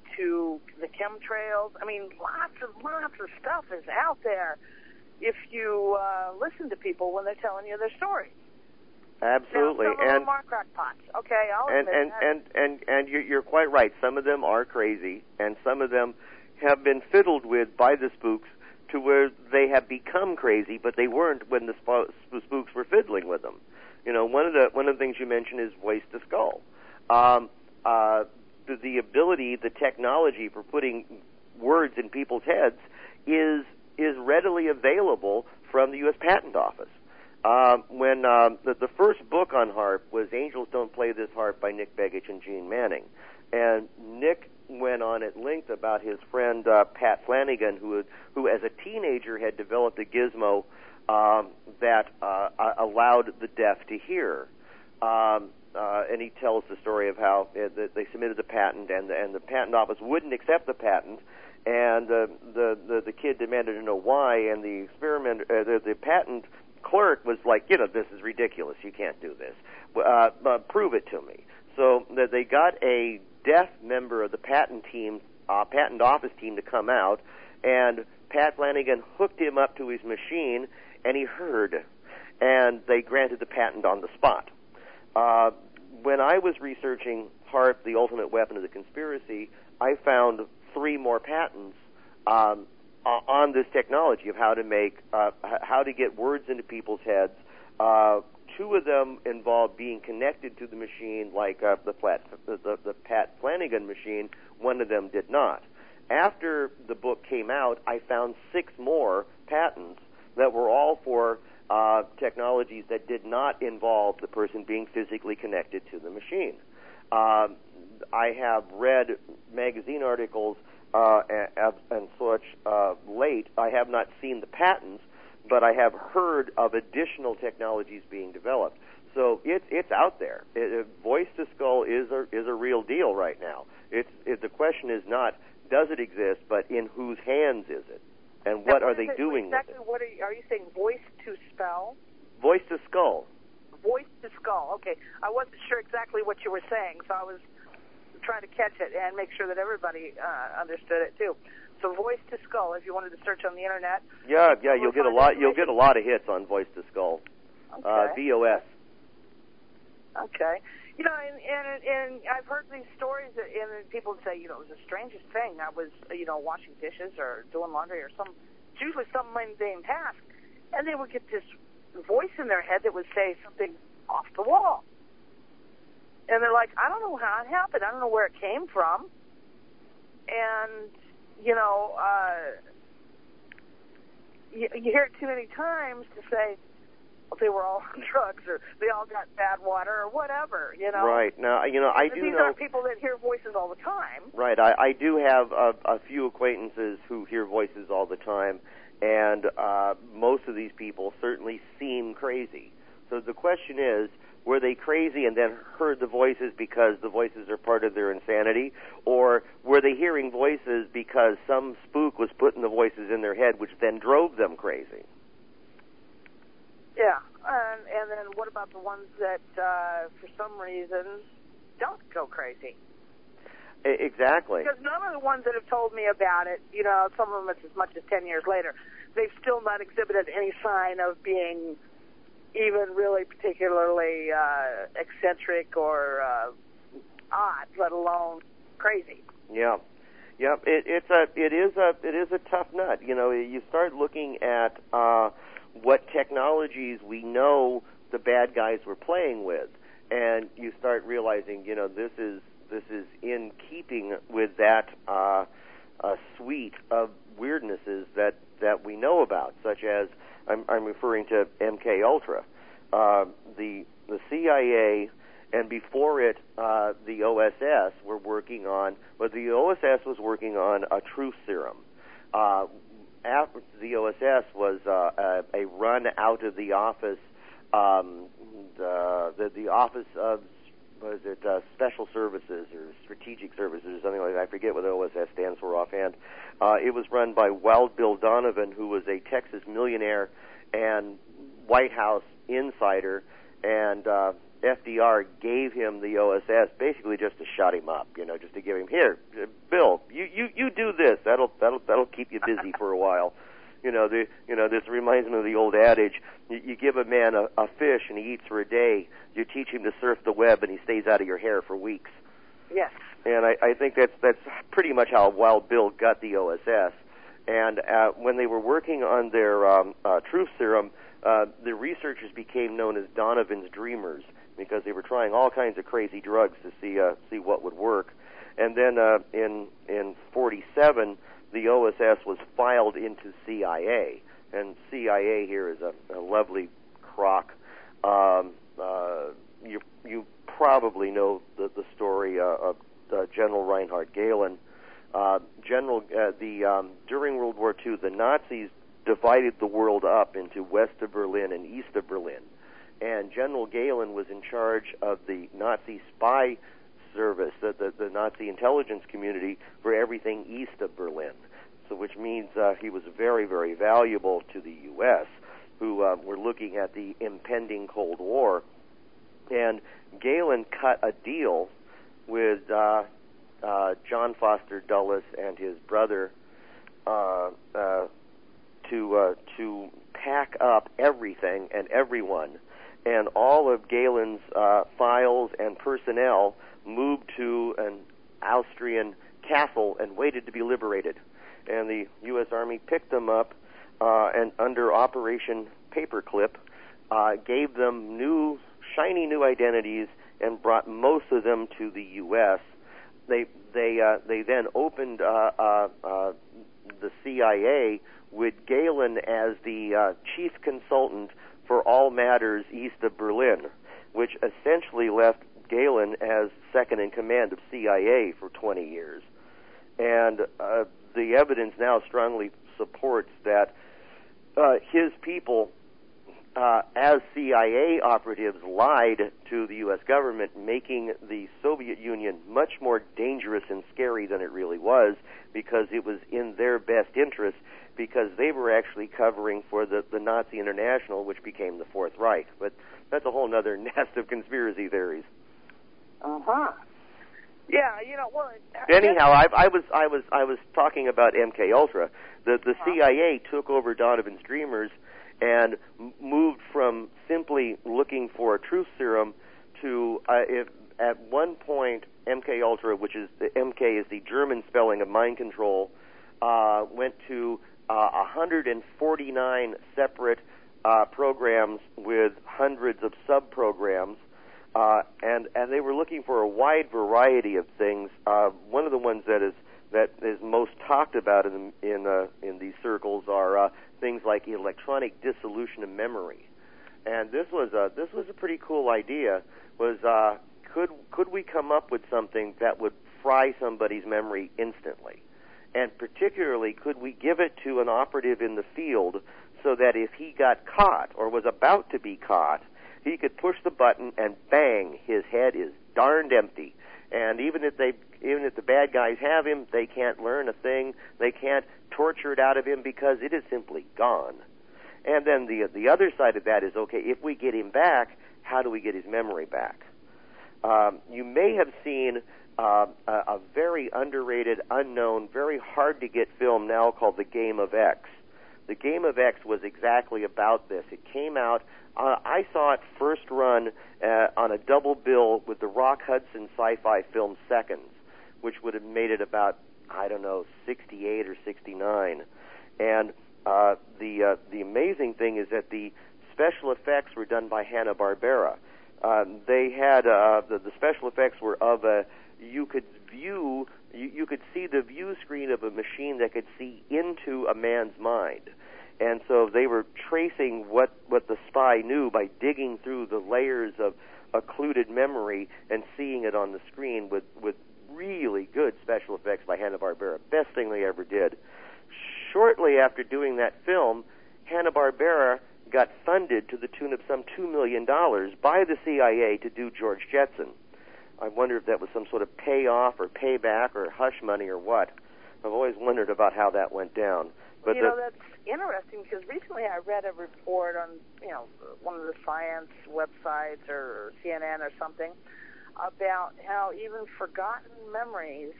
to the chemtrails. I mean, lots of lots of stuff is out there if you uh, listen to people when they're telling you their stories. Absolutely, now, some and of them are crackpots. Okay, I'll and admit and, that. and and and you're, you're quite right. Some of them are crazy, and some of them have been fiddled with by the spooks to where they have become crazy, but they weren't when the sp- spooks were fiddling with them. You know, one of the one of the things you mentioned is voice to skull. Um, uh, the, the ability, the technology for putting words in people's heads is is readily available from the U S Patent Office. Um, when um, the, the first book on HAARP was Angels Don't Play This HAARP by Nick Begich and Gene Manning. And Nick went on at length about his friend uh, Pat Flanagan, who, had, who as a teenager had developed a gizmo um, that uh, allowed the deaf to hear. Um, uh, and he tells the story of how uh, they submitted the patent, and the, and the patent office wouldn't accept the patent. And uh, the, the the kid demanded to know why, and the experiment, uh, the, the patent clerk was like, you know, this is ridiculous. You can't do this. Uh, uh, prove it to me. So that they got a deaf member of the patent team, uh, patent office team, to come out, and Pat Flanagan hooked him up to his machine, and he heard, and they granted the patent on the spot. Uh, when I was researching HAARP, the ultimate weapon of the conspiracy, I found three more patents um, on this technology of how to make, uh, how to get words into people's heads. Uh, two of them involved being connected to the machine, like uh, the, Plat, the, the, the Pat Flanagan machine. One of them did not. After the book came out, I found six more patents that were all for uh, technologies that did not involve the person being physically connected to the machine. Um, I have read magazine articles Uh, and, and such uh, late. I have not seen the patents, but I have heard of additional technologies being developed. So it's it's out there. It, it, voice to skull is a is a real deal right now. It's it, the question is not does it exist, but in whose hands is it, and what now, are they it, doing exactly with it? What are you, are you saying? Voice to spell? Voice to skull. Voice to skull. Okay, I wasn't sure exactly what you were saying, so I was trying to catch it and make sure that everybody uh, understood it too. So voice to skull, if you wanted to search on the internet. Yeah, yeah, you'll get a lot. You'll get a lot of hits on voice to skull. Okay. Uh, V O S. Okay. You know, and, and and I've heard these stories, that, and people say, you know, it was the strangest thing. I was, you know, washing dishes or doing laundry or some, it's usually some mundane task, and they would get this voice in their head that would say something off the wall. And they're like, I don't know how it happened. I don't know where it came from. And, you know, uh, you, you hear it too many times to say, well, they were all on drugs or they all got bad water or whatever, you know. Right. Now, you know, I and do these know... are people that hear voices all the time. Right. I, I do have a, a few acquaintances who hear voices all the time, and uh, most of these people certainly seem crazy. So the question is, were they crazy and then heard the voices because the voices are part of their insanity? Or were they hearing voices because some spook was putting the voices in their head, which then drove them crazy? Yeah, and, and then what about the ones that, uh, for some reason, don't go crazy? Exactly. Because none of the ones that have told me about it, you know, some of them it's as much as ten years later, they've still not exhibited any sign of being even really particularly uh, eccentric or uh, odd, let alone crazy. Yeah, yeah. It, it's a, it is a, it is a tough nut. You know, you start looking at uh, what technologies we know the bad guys were playing with, and you start realizing, you know, this is this is in keeping with that uh, uh, suite of weirdnesses that, that we know about, such as I'm, I'm referring to M K Ultra, uh, the the C I A, and before it, uh, the O S S were working on. Well, the O S S was working on a truth serum. Uh, after the O S S was uh, a, a run out of the office, um, the, the the office of was it uh, Special Services or Strategic Services or something like that. I forget what the O S S stands for offhand. Uh, it was run by Wild Bill Donovan, who was a Texas millionaire and White House insider, and uh, F D R gave him the O S S basically just to shut him up, you know, just to give him, here, Bill, you, you, you do this. That'll that'll that'll keep you busy for a while. You know, the you know this reminds me of the old adage: you, you give a man a, a fish and he eats for a day. You teach him to surf the web and he stays out of your hair for weeks. Yes. And I, I think that's that's pretty much how Wild Bill got the O S S. And uh, when they were working on their um, uh, truth serum, uh, the researchers became known as Donovan's Dreamers because they were trying all kinds of crazy drugs to see uh, see what would work. And then uh, in in forty-seven, the O S S was filed into C I A, and C I A here is a, a lovely crock. Um, uh, you you probably know the the story uh, of uh, General Reinhard Gehlen. Uh, General uh, the um, during World War Two, the Nazis divided the world up into west of Berlin and east of Berlin, and General Gehlen was in charge of the Nazi spy service, the, the, the Nazi intelligence community for everything east of Berlin. So, which means uh, he was very, very valuable to the U S, who uh, were looking at the impending Cold War. And Gehlen cut a deal with uh, uh, John Foster Dulles and his brother uh, uh, to uh, to pack up everything and everyone, and all of Gehlen's uh, files and personnel moved to an Austrian castle and waited to be liberated. And the U S Army picked them up uh, and under Operation Paperclip uh, gave them new, shiny new identities and brought most of them to the U S. They they uh, they then opened uh, uh, uh, the C I A with Gehlen as the uh, chief consultant for all matters east of Berlin, which essentially left Gehlen as second in command of C I A for twenty years. And uh, the evidence now strongly supports that uh, his people, uh, as C I A operatives, lied to the U S government, making the Soviet Union much more dangerous and scary than it really was, because it was in their best interest, because they were actually covering for the, the Nazi International, which became the Fourth Reich. But that's a whole other nest of conspiracy theories. Uh-huh. Yeah, you know, well... Anyhow, I, I was I was I was talking about M K Ultra. The the uh-huh. C I A took over Donovan's Dreamers and moved from simply looking for a truth serum to uh, if, at one point M K Ultra, which is the M K is the German spelling of mind control, uh, went to uh, one hundred forty-nine separate uh, programs with hundreds of sub-programs. Uh, and, and they were looking for a wide variety of things. Uh, one of the ones that is that is most talked about in in, uh, in these circles are uh, things like electronic dissolution of memory. And this was a this was a pretty cool idea. Was uh, could could we come up with something that would fry somebody's memory instantly? And particularly, could we give it to an operative in the field so that if he got caught or was about to be caught, he could push the button and bang, his head is darned empty. And even if they, even if the bad guys have him, they can't learn a thing. They can't torture it out of him because it is simply gone. And then the the other side of that is, okay, if we get him back, how do we get his memory back? Um, you may have seen uh, a, a very underrated, unknown, very hard-to-get film now called The Game of X. The Game of X was exactly about this. It came out, uh, I saw it first run uh, on a double bill with the Rock Hudson sci-fi film Seconds, which would have made it about, I don't know, sixty-eight or sixty-nine. And uh, the uh, the amazing thing is that the special effects were done by Hanna-Barbera. Um, they had, uh, the, the special effects were of a, you could view, you, you could see the view screen of a machine that could see into a man's mind. And so they were tracing what, what the spy knew by digging through the layers of occluded memory and seeing it on the screen with, with really good special effects by Hanna-Barbera. Best thing they ever did. Shortly after doing that film, Hanna-Barbera got funded to the tune of some two million dollars by the C I A to do George Jetson. I wonder if that was some sort of payoff or payback or hush money or what. I've always wondered about how that went down. But you the, know, that's interesting because recently I read a report on, you know, one of the science websites or C N N or something about how even forgotten memories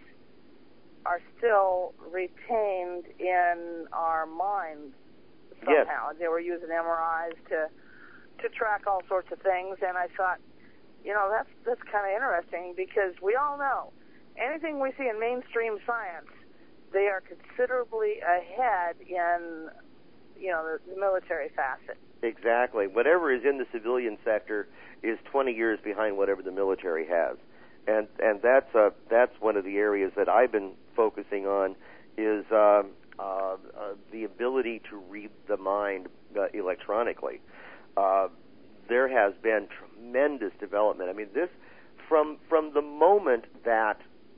are still retained in our minds somehow. Yes. They were using M R Is to to track all sorts of things, and I thought, you know, that's that's kind of interesting because we all know anything we see in mainstream science, they are considerably ahead in, you know, the, the military facet. Exactly. Whatever is in the civilian sector is twenty years behind whatever the military has. And and that's uh, that's one of the areas that I've been focusing on is um, uh, uh, the ability to read the mind uh, electronically. Uh, there has been tremendous development. I mean, this from from the moment that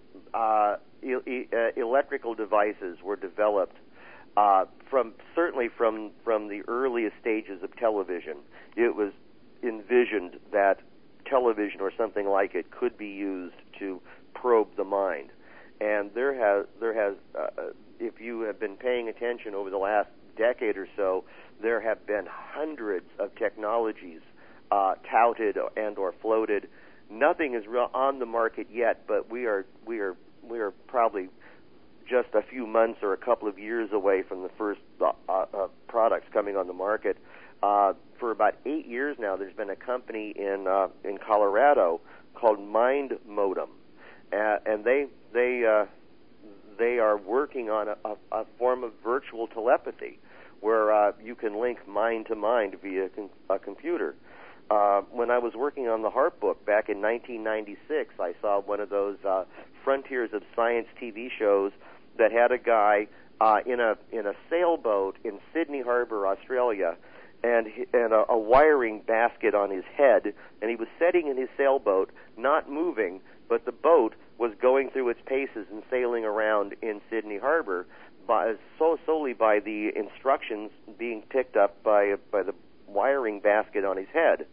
uh, e- e- uh, electrical devices were developed, uh, from certainly from from the earliest stages of television, it was envisioned that television or something like it could be used to probe the mind. And there has there has uh, if you have been paying attention over the last decade or so, there have been hundreds of technologies uh, touted and or floated. Nothing is real on the market yet, but we are we are we are probably just a few months or a couple of years away from the first uh, uh, products coming on the market. Uh, for about eight years now, there's been a company in uh, in Colorado called Mind Modem, uh, and they they uh, they are working on a, a, a form of virtual telepathy, where uh, you can link mind to mind via con- a computer. Uh, when I was working on the HAARP book back in nineteen ninety-six, I saw one of those uh, Frontiers of Science T V shows that had a guy uh, in a in a sailboat in Sydney Harbor, Australia, and and a, a wiring basket on his head, and he was sitting in his sailboat, not moving, but the boat was going through its paces and sailing around in Sydney Harbor, by, so solely by the instructions being picked up by by the wiring basket on his head.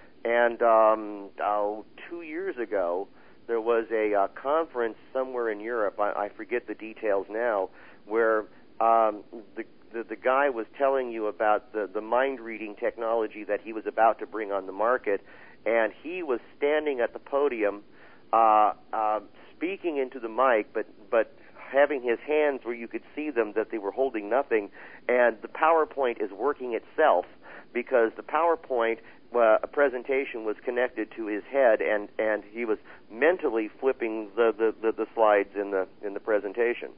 And um, oh, two years ago, there was a uh, conference somewhere in Europe. I, I forget the details now, where um, the The, the guy was telling you about the, the mind-reading technology that he was about to bring on the market, and he was standing at the podium uh, uh, speaking into the mic, but, but having his hands where you could see them, that they were holding nothing, and the PowerPoint is working itself because the PowerPoint uh, presentation was connected to his head, and, and he was mentally flipping the, the, the, the slides in the in the presentation.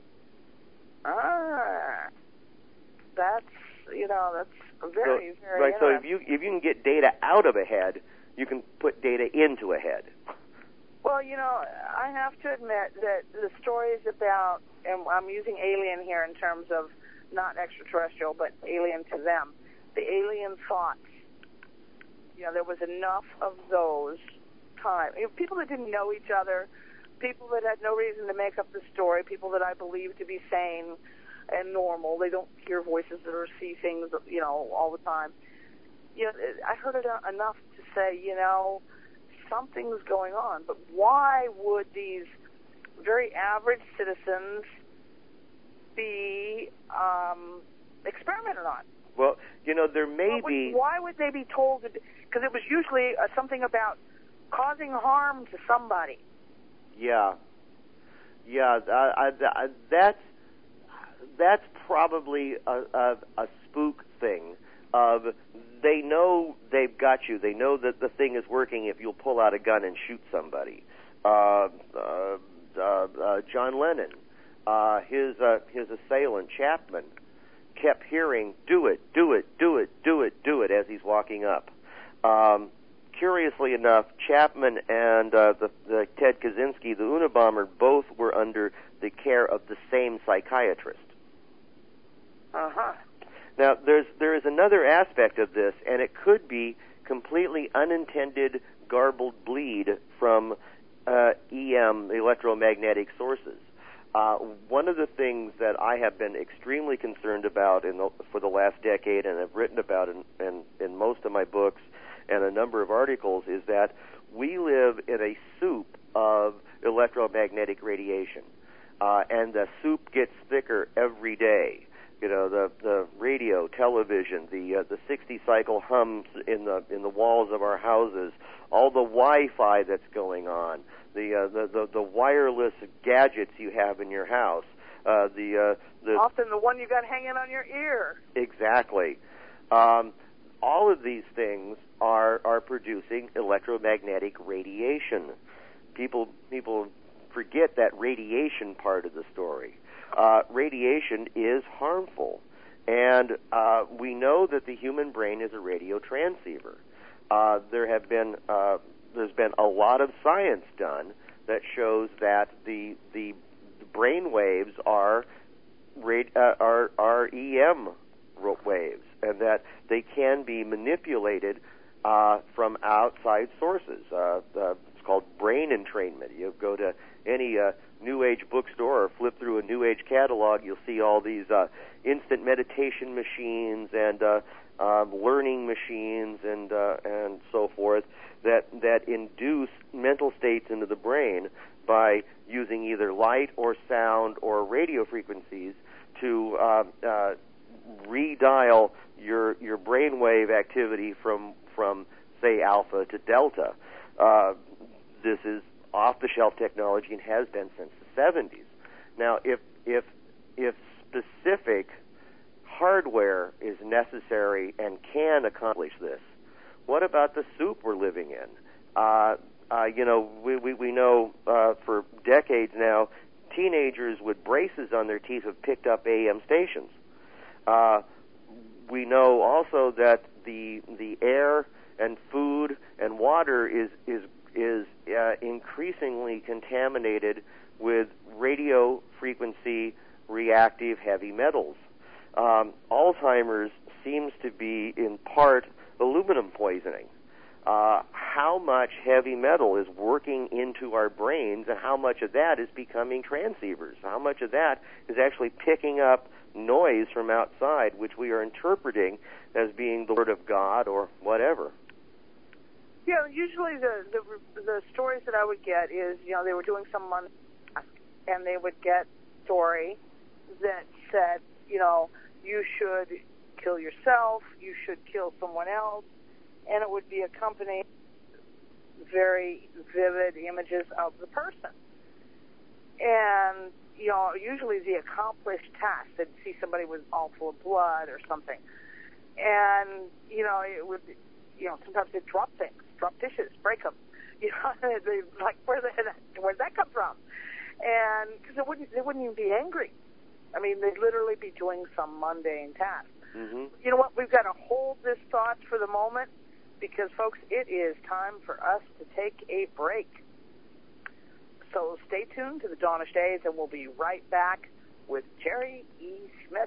Ah. That's, you know, that's very, so, very right. So if interesting. you if you can get data out of a head, you can put data into a head. Well, you know, I have to admit that the stories about, and I'm using alien here in terms of not extraterrestrial, but alien to them, the alien thoughts. You know, there was enough of those times. You know, people that didn't know each other, people that had no reason to make up the story, people that I believe to be sane and normal. They don't hear voices or see things, you know, all the time. You know, I heard it enough to say, you know, something's going on. But why would these very average citizens be um, experimented on? Well, you know, there may What would- be... Why would they be told? Because it was usually uh, something about causing harm to somebody. Yeah. Yeah, I, I, I, that's, that's probably a, a, a spook thing of they know they've got you. They know that the thing is working if you'll pull out a gun and shoot somebody. Uh, uh, uh, uh, John Lennon, uh, his, uh, his assailant, Chapman, kept hearing, do it, do it, do it, do it, do it, as he's walking up. Um, curiously enough, Chapman and uh, the, the Ted Kaczynski, the Unabomber, both were under the care of the same psychiatrist. Uh-huh. Now, there's there is another aspect of this, and it could be completely unintended garbled bleed from uh, E M, electromagnetic sources. Uh, one of the things that I have been extremely concerned about in the, for the last decade, and have written about in, in, in most of my books and a number of articles, is that we live in a soup of electromagnetic radiation, uh, and the soup gets thicker every day. You know, the the radio, television, the uh, the sixty cycle hums in the in the walls of our houses, all the Wi-Fi that's going on, the uh, the, the the wireless gadgets you have in your house, uh, the uh, the often the one you got hanging on your ear. Exactly. Um, all of these things are are producing electromagnetic radiation. People people forget that radiation part of the story. Uh, radiation is harmful, and uh, we know that the human brain is a radio transceiver. Uh, there have been uh, there's been a lot of science done that shows that the the, the brain waves are rad, uh, are are E M waves, and that they can be manipulated uh, from outside sources. Uh, uh, it's called brain entrainment. You go to any uh, New Age bookstore or flip through a New Age catalog, you'll see all these uh, instant meditation machines and uh, um, learning machines and uh, and so forth that that induce mental states into the brain by using either light or sound or radio frequencies to uh, uh, redial your your brainwave activity from from say alpha to delta. Uh, this is off-the-shelf technology and has been since the seventies. Now, if if if specific hardware is necessary and can accomplish this, what about the soup we're living in? Uh, uh, you know, we we, we know uh, for decades now, teenagers with braces on their teeth have picked up A M stations. Uh, we know also that the the air and food and water is is is uh, increasingly contaminated with radio frequency reactive heavy metals. Um, Alzheimer's seems to be in part aluminum poisoning. Uh, how much heavy metal is working into our brains, and how much of that is becoming transceivers? How much of that is actually picking up noise from outside, which we are interpreting as being the word of God or whatever? Yeah, usually the, the the stories that I would get is, you know, they were doing some money, and they would get a story that said, you know, you should kill yourself, you should kill someone else, and it would be accompanied very vivid images of the person. And, you know, usually the accomplished task, they'd see somebody was all full of blood or something. And, you know, it would, you know, sometimes they'd drop things, drop dishes, break them. You know, they'd like, where the, where'd that come from? And, because it wouldn't, they wouldn't even be angry. I mean, they'd literally be doing some mundane task. Mm-hmm. You know what? We've got to hold this thought for the moment because, folks, it is time for us to take a break. So stay tuned to the Dawn of Shades, and we'll be right back with Jerry E. Smith.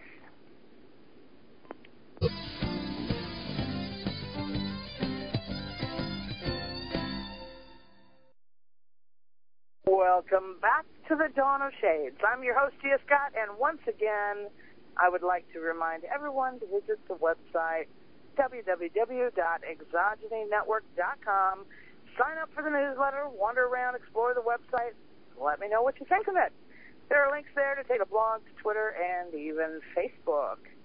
Welcome back to the Dawn of Shades. I'm your host, Gia Scott, and once again, I would like to remind everyone to visit the website, w w w dot exogeny network dot com. Sign up for the newsletter, wander around, explore the website. Let me know what you think of it. There are links there to take a blog, to Twitter, and even Facebook.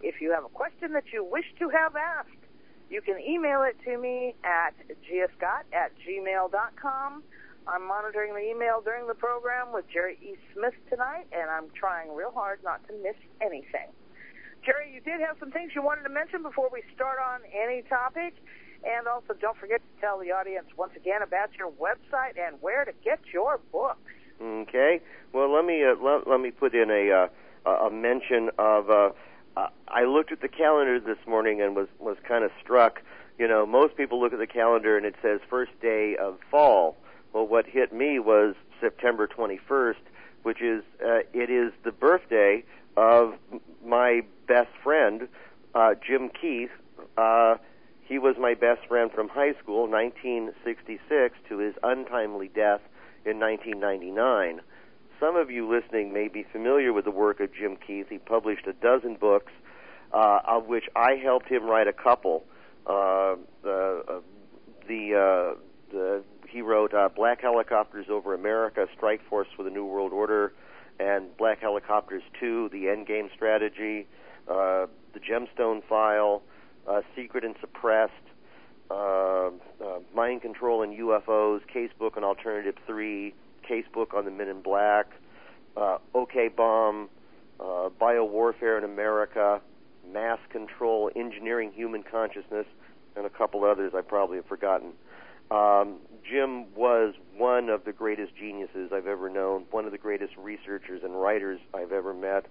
If you have a question that you wish to have asked, you can email it to me at giascott at gmail dot com. I'm monitoring the email during the program with Jerry E. Smith tonight, and I'm trying real hard not to miss anything. Jerry, you did have some things you wanted to mention before we start on any topic. And also, don't forget to tell the audience once again about your website and where to get your books. Okay. Well, let me uh, let, let me put in a uh, a mention of. Uh, uh, I looked at the calendar this morning and was was kind of struck. You know, most people look at the calendar and it says first day of fall. Well, what hit me was September twenty-first, which is uh, it is the birthday of my best friend, uh, Jim Keith. Uh, He was my best friend from high school, nineteen sixty-six, to his untimely death in nineteen ninety-nine. Some of you listening may be familiar with the work of Jim Keith. He published a dozen books, uh, of which I helped him write a couple. Uh, the, uh, the, uh, the, he wrote uh, Black Helicopters Over America, Strike Force for the New World Order, and Black Helicopters two, The Endgame Strategy, uh, The Gemstone File, Uh, Secret and Suppressed, uh, uh, Mind Control and U F Os, Casebook on Alternative three, Casebook on the Men in Black, uh, OK Bomb, uh, Biowarfare in America, Mass Control, Engineering Human Consciousness, and a couple others I probably have forgotten. Um, Jim was one of the greatest geniuses I've ever known, one of the greatest researchers and writers I've ever met.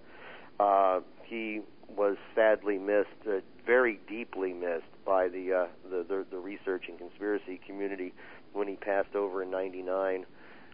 Uh, he was sadly missed, uh, very deeply missed by the, uh, the, the the research and conspiracy community when he passed over in ninety-nine.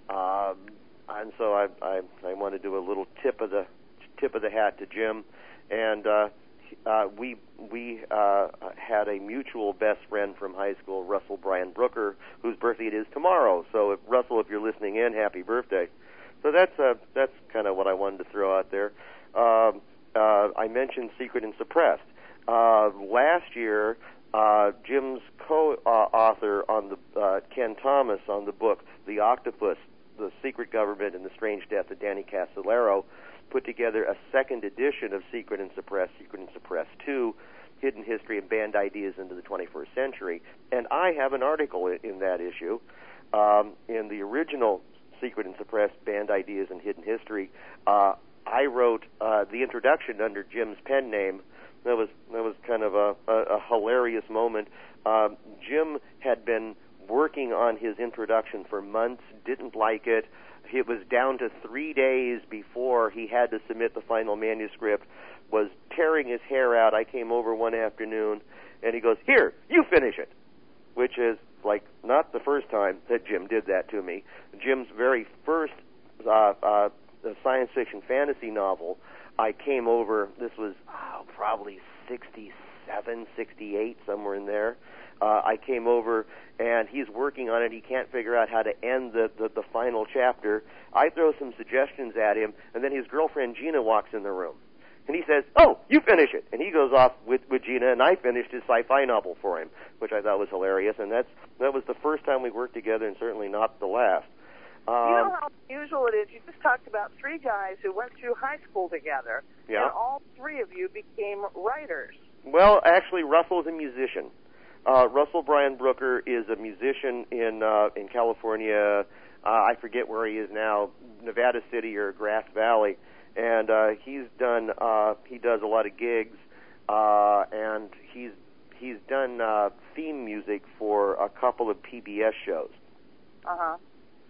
Um, and so I, I I want to do a little tip of the tip of the hat to Jim, and uh, uh, we we uh, had a mutual best friend from high school, Russell Brian Brooker, whose birthday it is tomorrow. So if, Russell, if you're listening in, happy birthday. So that's uh, that's kind of what I wanted to throw out there. Um, uh, I mentioned Secret and Suppressed. Uh, last year, uh, Jim's co-author on the uh, Ken Thomas on the book The Octopus, The Secret Government and the Strange Death of Danny Castellaro, put together a second edition of Secret and Suppressed, Secret and Suppressed two, Hidden History and Banned Ideas into the twenty-first Century. And I have an article in, in that issue. Um, in the original Secret and Suppressed, Banned Ideas and Hidden History, uh, I wrote uh, the introduction under Jim's pen name. That was that was kind of a, a, a hilarious moment. Um, Jim had been working on his introduction for months, didn't like it. It was down to three days before he had to submit the final manuscript, was tearing his hair out. I came over one afternoon, and he goes, "Here, you finish it," which is like not the first time that Jim did that to me. Jim's very first uh, uh, science fiction fantasy novel, I came over, this was oh, probably sixty-seven, sixty-eight, somewhere in there. Uh, I came over, and he's working on it. He can't figure out how to end the, the, the final chapter. I throw some suggestions at him, and then his girlfriend Gina walks in the room. And he says, "Oh, you finish it." And he goes off with, with Gina, and I finished his sci-fi novel for him, which I thought was hilarious. And that's that was the first time we worked together, and certainly not the last. Um, you know how unusual it is? You just talked about three guys who went through high school together, yeah. and all three of you became writers. Well, actually, Russell's a musician. Uh, Russell Brian Brooker is a musician in uh, in California. Uh, I forget where he is now, Nevada City or Grass Valley, and uh, he's done. Uh, he does a lot of gigs, uh, and he's he's done uh, theme music for a couple of P B S shows. Uh huh.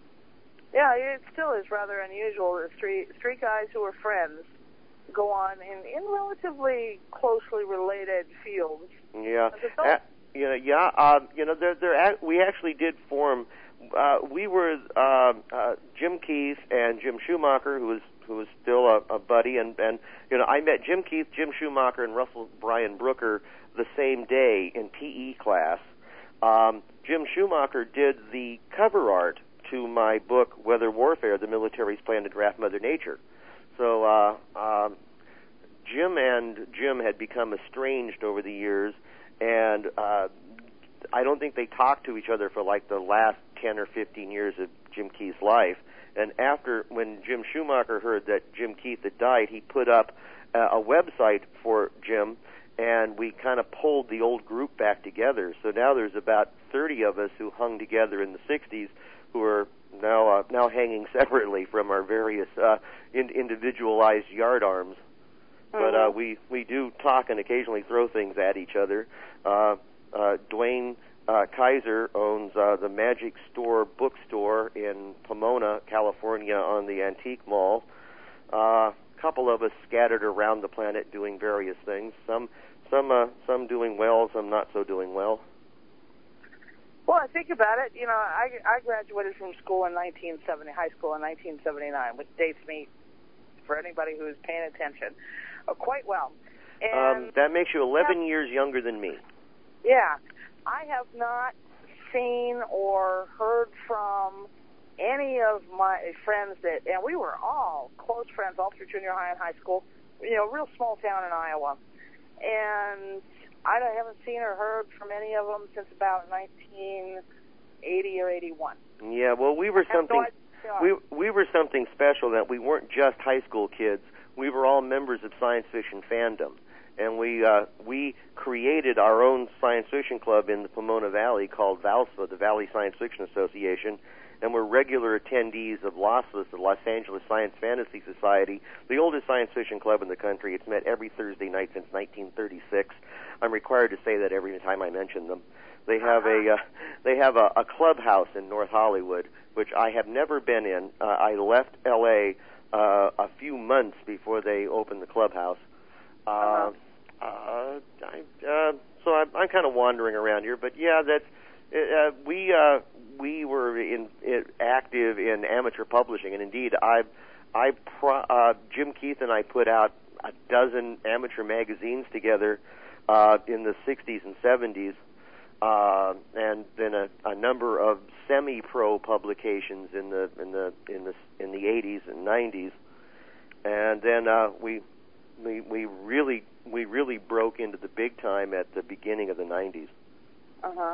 Yeah, it still is rather unusual that three three guys who are friends go on in, in relatively closely related fields. Yeah, uh, you know, yeah, uh, you know, they're, they're, we actually did form. Uh, we were uh, uh, Jim Keith and Jim Schumacher, who was who was still a, a buddy, and and you know, I met Jim Keith, Jim Schumacher, and Russell Brian Brooker the same day in P E class. Um, Jim Schumacher did the cover art to my book, Weather Warfare, The Military's Plan to Draft Mother Nature. So uh, um, Jim and Jim had become estranged over the years, and uh, I don't think they talked to each other for like the last ten or fifteen years of Jim Keith's life. And after, when Jim Schumacher heard that Jim Keith had died, he put up a website for Jim, and we kind of pulled the old group back together. So now there's about thirty of us who hung together in the sixties who are now uh, now hanging separately from our various uh, in, individualized yard arms. Mm-hmm. But uh, we, we do talk and occasionally throw things at each other. Uh, uh, Dwayne uh, Kaiser owns uh, the Magic Store bookstore in Pomona, California on the Antique Mall. Uh, a couple of us scattered around the planet doing various things. Some some uh, some doing well, some not so doing well. Well, I think about it. You know, I, I graduated from school in nineteen seventy, high school in nineteen seventy-nine, which dates me, for anybody who's paying attention, uh, quite well. And um, that makes you eleven yeah, years younger than me. Yeah. I have not seen or heard from any of my friends that, and we were all close friends all through junior high and high school, you know, real small town in Iowa. And I haven't seen or heard from any of them since about nineteen eighty or eighty-one. Yeah, well, we were something no we we were something special, that we weren't just high school kids. We were all members of science fiction fandom, and we uh, we created our own science fiction club in the Pomona Valley called VALSFA, the Valley Science Fiction Association, and we're regular attendees of LOSFAS, the Los Angeles Science Fantasy Society, the oldest science fiction club in the country. It's met every Thursday night since nineteen thirty-six. I'm required to say that every time I mention them. They have a uh, they have a, a clubhouse in North Hollywood, which I have never been in. Uh, I left L A uh, a few months before they opened the clubhouse. Uh, uh-huh. uh, I, uh, so I'm, I'm kind of wandering around here, but yeah, that's uh, we uh, we were in, in active in amateur publishing, and indeed, I I pro, uh, Jim Keith and I put out a dozen amateur magazines together uh, in the sixties and seventies. Uh, and then a, a number of semi-pro publications in the in the in the in the eighties and nineties, and then uh, we we we really we really broke into the big time at the beginning of the nineties. Uh huh.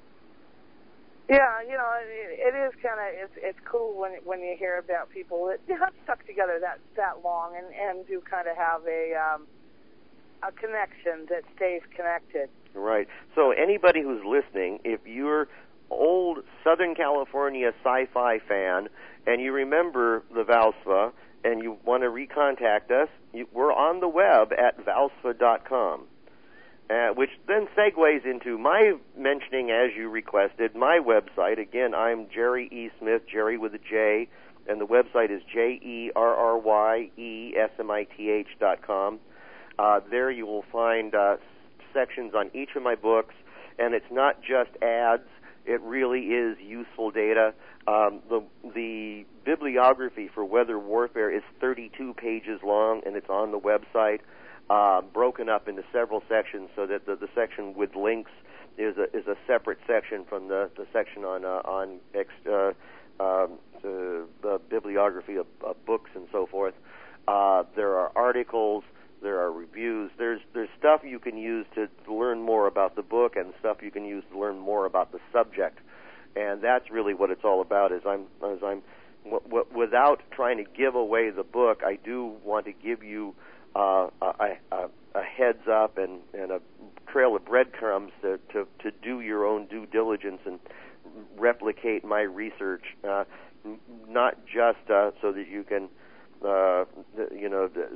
Yeah, you know, it, it is kind of it's it's cool when when you hear about people that have stuck together that that long and and do kind of have a um, a connection that stays connected. Right. So anybody who's listening, if you're old Southern California sci-fi fan and you remember the VALSFA and you want to recontact us, you, we're on the web at valsfa dot com, uh, which then segues into my mentioning, as you requested, my website. Again, I'm Jerry E. Smith, Jerry with a J, and the website is J E R R Y E S M I T H dot com. Uh, there you will find uh, sections on each of my books, and it's not just ads. It really is useful data. Um, the the bibliography for Weather Warfare is thirty-two pages long, and it's on the website, uh, broken up into several sections, so that the, the section with links is a is a separate section from the, the section on uh, on ex, uh, um, the, the bibliography of, of books and so forth. Uh, there are articles. There are reviews. There's there's stuff you can use to, to learn more about the book, and stuff you can use to learn more about the subject. And that's really what it's all about. Is I'm as I'm w- w- without trying to give away the book, I do want to give you uh, a, a, a heads up and, and a trail of breadcrumbs to, to to do your own due diligence and replicate my research, uh, not just uh, so that you can uh, you know. The,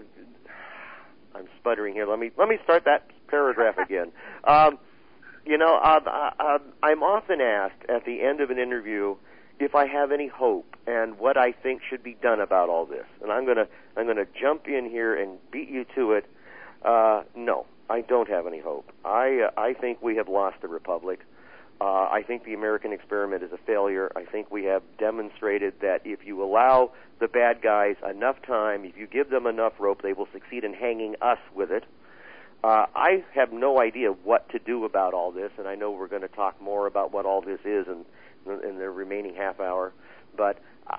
I'm sputtering here. Let me let me start that paragraph again. Um, you know, uh, uh, I'm often asked at the end of an interview if I have any hope and what I think should be done about all this. And I'm gonna I'm gonna jump in here and beat you to it. Uh, no, I don't have any hope. I uh, I think we have lost the republic. Uh, I think the American experiment is a failure. I think we have demonstrated that if you allow the bad guys enough time, if you give them enough rope, they will succeed in hanging us with it. Uh, I have no idea what to do about all this, and I know we're going to talk more about what all this is in, in the remaining half hour. But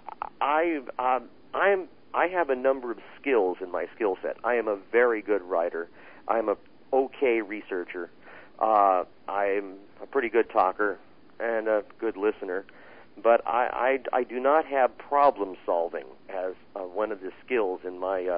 I, um, I'm, I have a number of skills in my skill set. I am a very good writer. I'm a okay researcher. Uh, I'm a pretty good talker and a good listener, but I, I, I do not have problem solving as uh, one of the skills in my uh,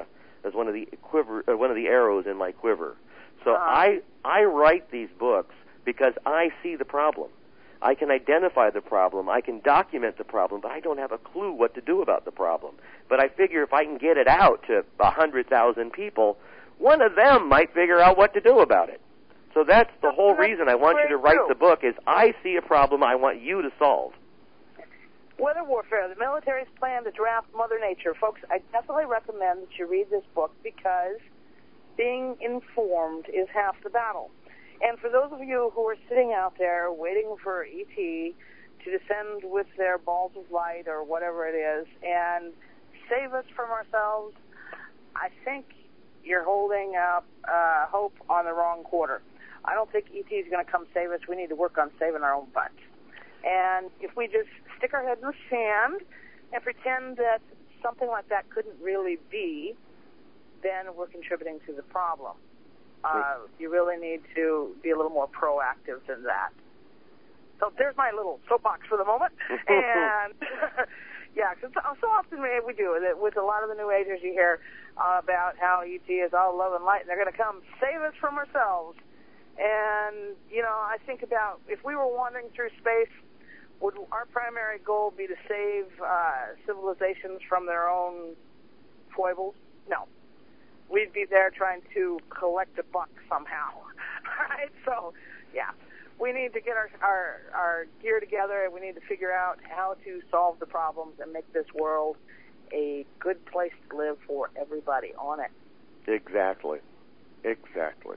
as one of the quiver, uh, one of the arrows in my quiver. So Uh-huh. I I write these books because I see the problem. I can identify the problem. I can document the problem, but I don't have a clue what to do about the problem. But I figure if I can get it out to a hundred thousand people, one of them might figure out what to do about it. So that's the That's whole reason I want you to write true. the book is I see a problem I want you to solve. Weather Warfare, the military's plan to draft Mother Nature. Folks, I definitely recommend that you read this book because being informed is half the battle. And for those of you who are sitting out there waiting for E T to descend with their balls of light or whatever it is and save us from ourselves, I think you're holding up uh, hope on the wrong quarter. I don't think E T is going to come save us. We need to work on saving our own butts. And if we just stick our head in the sand and pretend that something like that couldn't really be, then we're contributing to the problem. Uh, you really need to be a little more proactive than that. So there's my little soapbox for the moment. And, yeah, because so often we do it. With a lot of the New Agers, you hear uh, about how E T is all love and light, and they're going to come save us from ourselves. And, you know, I think about if we were wandering through space, would our primary goal be to save uh, civilizations from their own foibles? No. We'd be there trying to collect a buck somehow. All right? So, yeah, we need to get our, our, our gear together, and we need to figure out how to solve the problems and make this world a good place to live for everybody on it. Exactly. Exactly.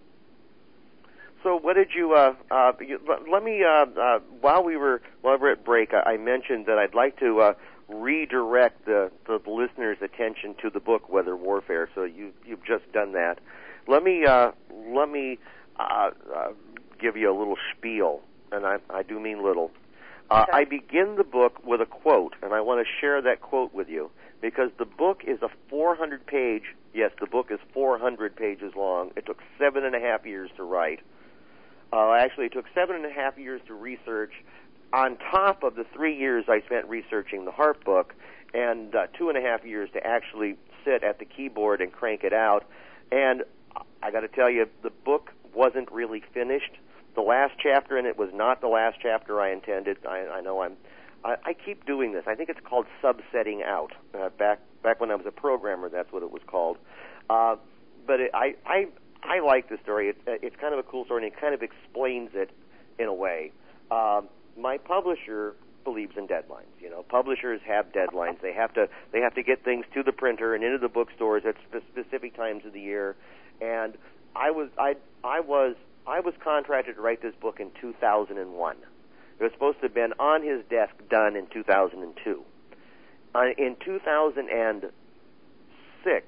So what did you, uh, uh, you let me, uh, uh, while we were, while we were at break, I, I mentioned that I'd like to, uh, redirect the, the listener's attention to the book Weather Warfare. So you, you've just done that. Let me, uh, let me, uh, uh, give you a little spiel, and I, I do mean little. Uh, Okay. I begin the book with a quote, and I want to share that quote with you because the book is a four hundred page, yes, the book is four hundred pages long. It took seven and a half years to write. Uh, actually, it took seven and a half years to research, on top of the three years I spent researching the HAARP book, and uh, two and a half years to actually sit at the keyboard and crank it out. And I got to tell you, the book wasn't really finished. The last chapter in it was not the last chapter I intended. I, I know I'm. I, I keep doing this. I think it's called subsetting out. Uh, back back when I was a programmer, that's what it was called. Uh, but it, I I. I like the story. It's, it's kind of a cool story, and it kind of explains it in a way. Um, my publisher believes in deadlines. You know, publishers have deadlines. They have to they have to get things to the printer and into the bookstores at spe- specific times of the year. And I was I I was I was contracted to write this book in two thousand one. It was supposed to have been on his desk done in two thousand two. Uh, in two thousand six.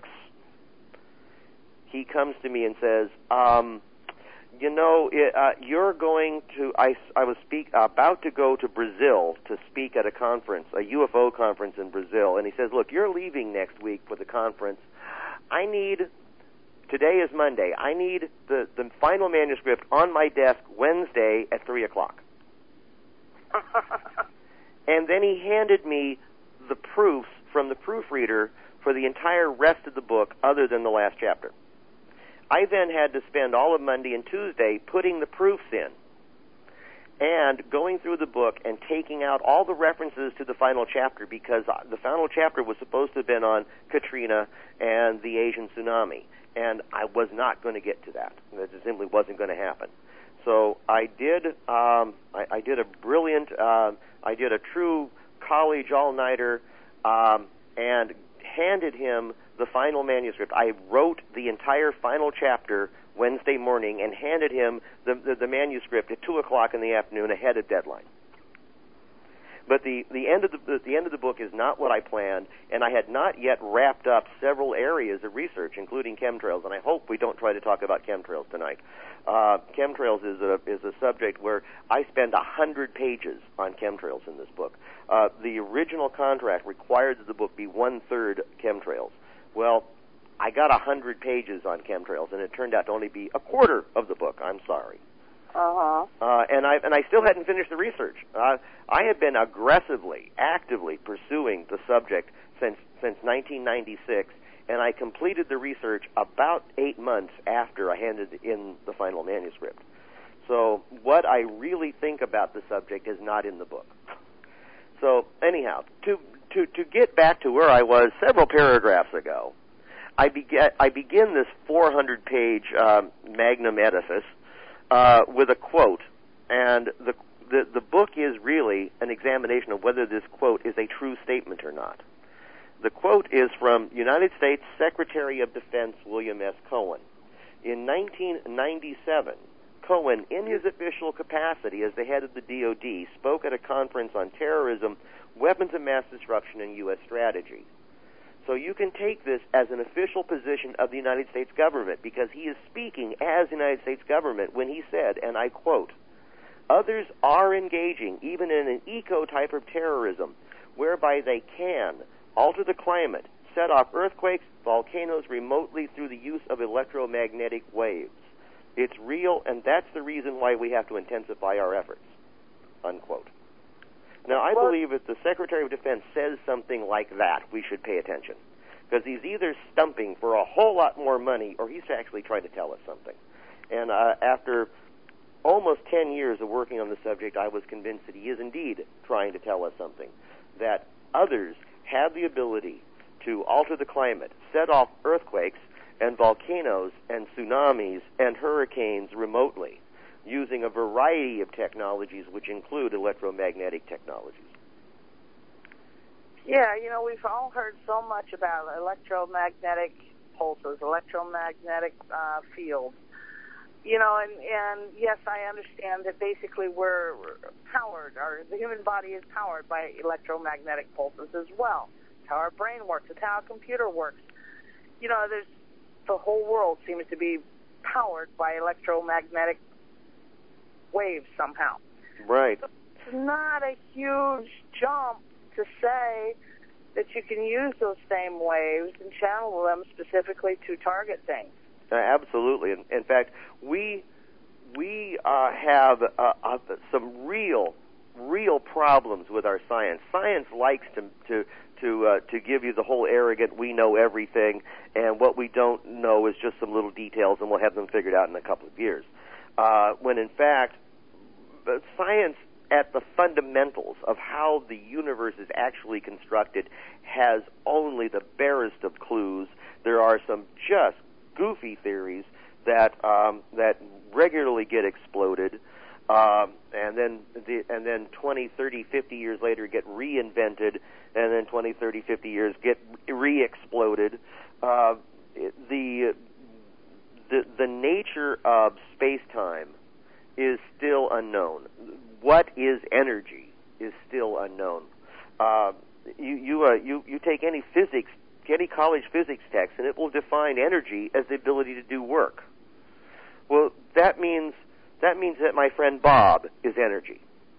He comes to me and says, um, you know, it, uh, you're going to, I, I was speak, about to go to Brazil to speak at a conference, a U F O conference in Brazil. And he says, look, you're leaving next week for the conference. I need, today is Monday, I need the, the final manuscript on my desk Wednesday at three o'clock. And then he handed me the proofs from the proofreader for the entire rest of the book other than the last chapter. I then had to spend all of Monday and Tuesday putting the proofs in and going through the book and taking out all the references to the final chapter because the final chapter was supposed to have been on Katrina and the Asian tsunami, and I was not going to get to that. That just simply wasn't going to happen. So I did. Um, I, I did a brilliant. Uh, I did a true college all-nighter um, and handed him the final manuscript. I wrote the entire final chapter Wednesday morning and handed him the, the, the manuscript at two o'clock in the afternoon ahead of deadline. But the, the end of the the end of the book is not what I planned, and I had not yet wrapped up several areas of research, including chemtrails. And I hope we don't try to talk about chemtrails tonight. Uh, chemtrails is a is a subject where I spend a hundred pages on chemtrails in this book. Uh, the original contract required that the book be one third chemtrails. Well, I got a hundred pages on chemtrails, and it turned out to only be a quarter of the book. I'm sorry. Uh-huh. Uh, and I and I still hadn't finished the research. Uh, I had been aggressively, actively pursuing the subject since since nineteen ninety-six, and I completed the research about eight months after I handed in the final manuscript. So what I really think about the subject is not in the book. So anyhow, to to to get back to where I was several paragraphs ago, I begin I begin this four hundred page uh, magnum edifice uh, with a quote, and the, the the book is really an examination of whether this quote is a true statement or not. The quote is from United States Secretary of Defense William S. Cohen. In nineteen ninety-seven, Cohen, in his official capacity as the head of the D O D, spoke at a conference on terrorism, weapons of mass destruction, and U S strategy. So you can take this as an official position of the United States government, because he is speaking as the United States government when he said, and I quote, "Others are engaging even in an eco type of terrorism, whereby they can alter the climate, set off earthquakes, volcanoes remotely through the use of electromagnetic waves. It's real, and that's the reason why we have to intensify our efforts," unquote. Now, I Well, believe if the Secretary of Defense says something like that, we should pay attention, because he's either stumping for a whole lot more money or he's actually trying to tell us something. And uh, after almost ten years of working on the subject, I was convinced that he is indeed trying to tell us something, that others have the ability to alter the climate, set off earthquakes and volcanoes and tsunamis and hurricanes remotely, using a variety of technologies which include electromagnetic technologies. Yeah, you know, we've all heard so much about electromagnetic pulses, electromagnetic uh, fields. You know, and, and yes, I understand that basically we're powered, or the human body is powered by electromagnetic pulses as well. It's how our brain works. It's how a computer works. You know, there's the whole world seems to be powered by electromagnetic waves somehow. Right. So it's not a huge jump to say that you can use those same waves and channel them specifically to target things. Uh, absolutely. In, in fact, we we uh, have uh, uh, some real, real problems with our science. Science likes to to to uh, to give you the whole arrogant, we know everything, and what we don't know is just some little details, and we'll have them figured out in a couple of years. Uh, when in fact, science at the fundamentals of how the universe is actually constructed has only the barest of clues. There are some just goofy theories that um, that regularly get exploded, um, and then the, and then twenty, thirty, fifty years later get reinvented, and then twenty, thirty, fifty years get re-exploded. Uh, the the the nature of space-time is still unknown. What is energy is still unknown. Uh, you you uh, you you take any physics, any college physics text, and it will define energy as the ability to do work. Well, that means that means that my friend Bob is energy.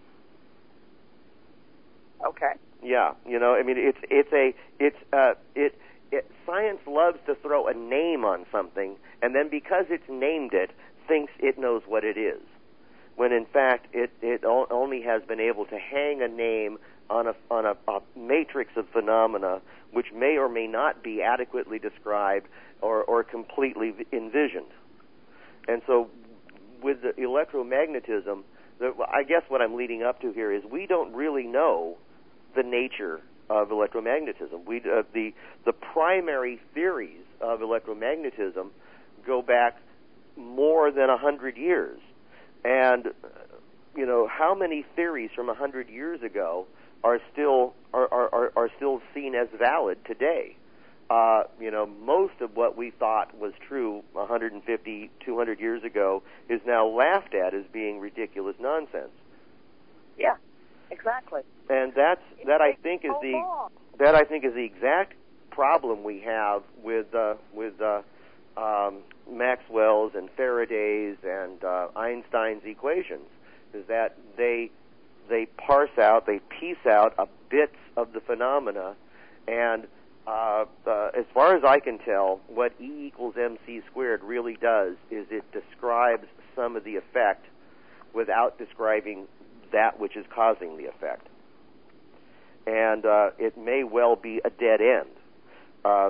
Okay. Yeah, you know, I mean, it's it's a it's uh it, it science loves to throw a name on something, and then because it's named it, thinks it knows what it is, when in fact it it only has been able to hang a name on a on a, a matrix of phenomena which may or may not be adequately described or or completely envisioned. And so, with the electromagnetism, the, I guess what I'm leading up to here is we don't really know the nature of electromagnetism. We uh, the the primary theories of electromagnetism go back more than a hundred years, and uh, you know, how many theories from a hundred years ago are still are, are are still seen as valid today? Uh, you know, most of what we thought was true one hundred fifty, two hundred years ago is now laughed at as being ridiculous nonsense. Yeah, exactly. And that's that I think is the that I think is the exact problem we have with uh, with uh, um, Maxwell's and Faraday's and uh, Einstein's equations, is that they they parse out, they piece out a bits of the phenomena, and Uh, uh, as far as I can tell, what E equals mc squared really does is it describes some of the effect without describing that which is causing the effect. And uh, it may well be a dead end. Uh,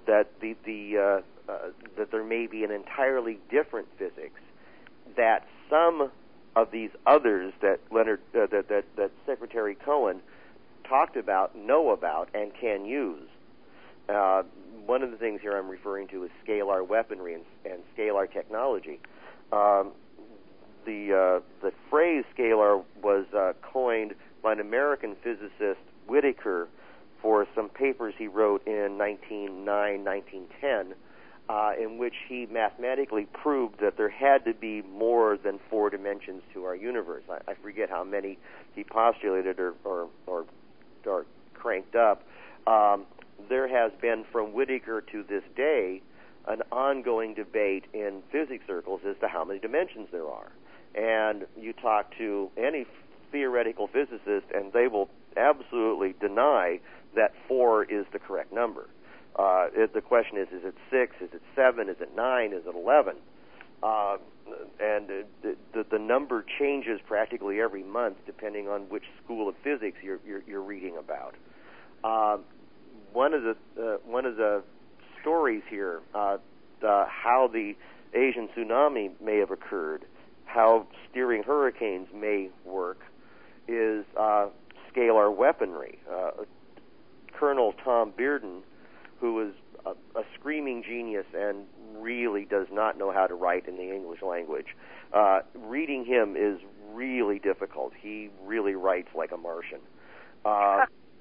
that the the uh, uh, that there may be an entirely different physics that some of these others that Leonard uh, that, that that Secretary Cohen talked about, know about, and can use. Uh, one of the things here I'm referring to is scalar weaponry and, and scalar technology. Um, the uh, the phrase scalar was uh, coined by an American physicist, Whittaker, for some papers he wrote in nineteen oh nine, nineteen ten, uh, in which he mathematically proved that there had to be more than four dimensions to our universe. I, I forget how many he postulated or or, or, or cranked up. Um, there has been, from Whittaker to this day, an ongoing debate in physics circles as to how many dimensions there are. And you talk to any theoretical physicist, and they will absolutely deny that four is the correct number. Uh, it, the question is, is it six? Is it seven? Is it nine? Is it eleven? Uh, and uh, the, the number changes practically every month depending on which school of physics you're, you're, you're reading about. Uh, one of the uh, one of the stories here, uh, uh, how the Asian tsunami may have occurred, how steering hurricanes may work, is uh, scalar weaponry. Uh, Colonel Tom Bearden, who is a, a screaming genius and really does not know how to write in the English language, uh, reading him is really difficult. He really writes like a Martian. Uh,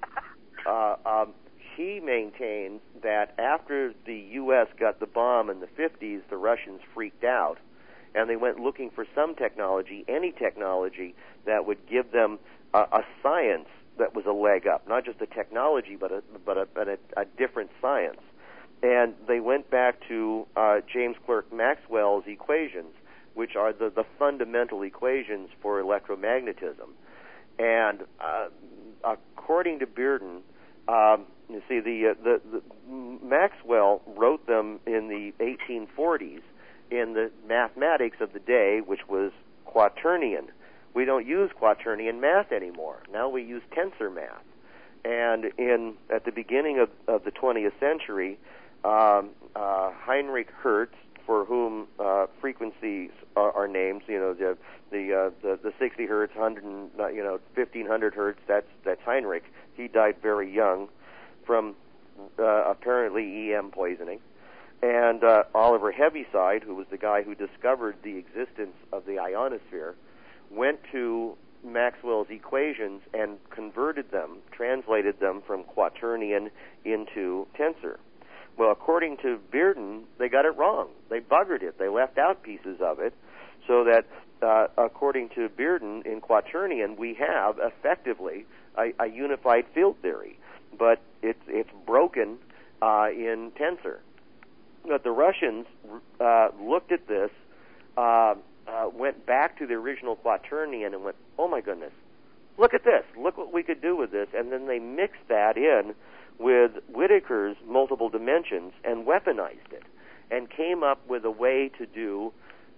uh, um, he maintains that after the U S got the bomb in the fifties, the Russians freaked out, and they went looking for some technology, any technology, that would give them a, a science that was a leg up, not just a technology, but a, but a, but a, a different science. And they went back to uh, James Clerk Maxwell's equations, which are the, the fundamental equations for electromagnetism. And uh, according to Bearden, um, you see, the, uh, the, the Maxwell wrote them in the eighteen forties in the mathematics of the day, which was quaternion. We don't use quaternion math anymore. Now we use tensor math. And in at the beginning of, of the twentieth century, um, uh, Heinrich Hertz, for whom uh, frequencies are, are named, you know, the the, uh, the the sixty hertz, one hundred, you know, fifteen hundred hertz. That's that's Heinrich. He died very young from uh, apparently E M poisoning. And uh, Oliver Heaviside, who was the guy who discovered the existence of the ionosphere, went to Maxwell's equations and converted them, translated them from quaternion into tensor. Well, according to Bearden, they got it wrong. They buggered it. They left out pieces of it, so that uh, according to Bearden, in quaternion, we have effectively a, a unified field theory, but it's it's broken uh, in tensor. But the Russians uh, looked at this, uh, uh, went back to the original quaternion and went, oh my goodness, look at this, look what we could do with this, and then they mixed that in with Whittaker's multiple dimensions and weaponized it, and came up with a way to do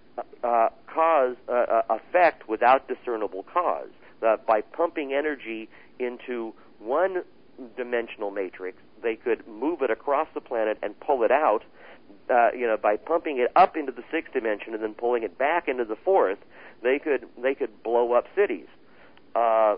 uh, cause uh, effect without discernible cause. Uh, by pumping energy into one dimensional matrix, they could move it across the planet and pull it out. Uh, you know, by pumping it up into the sixth dimension and then pulling it back into the fourth, they could they could blow up cities, uh,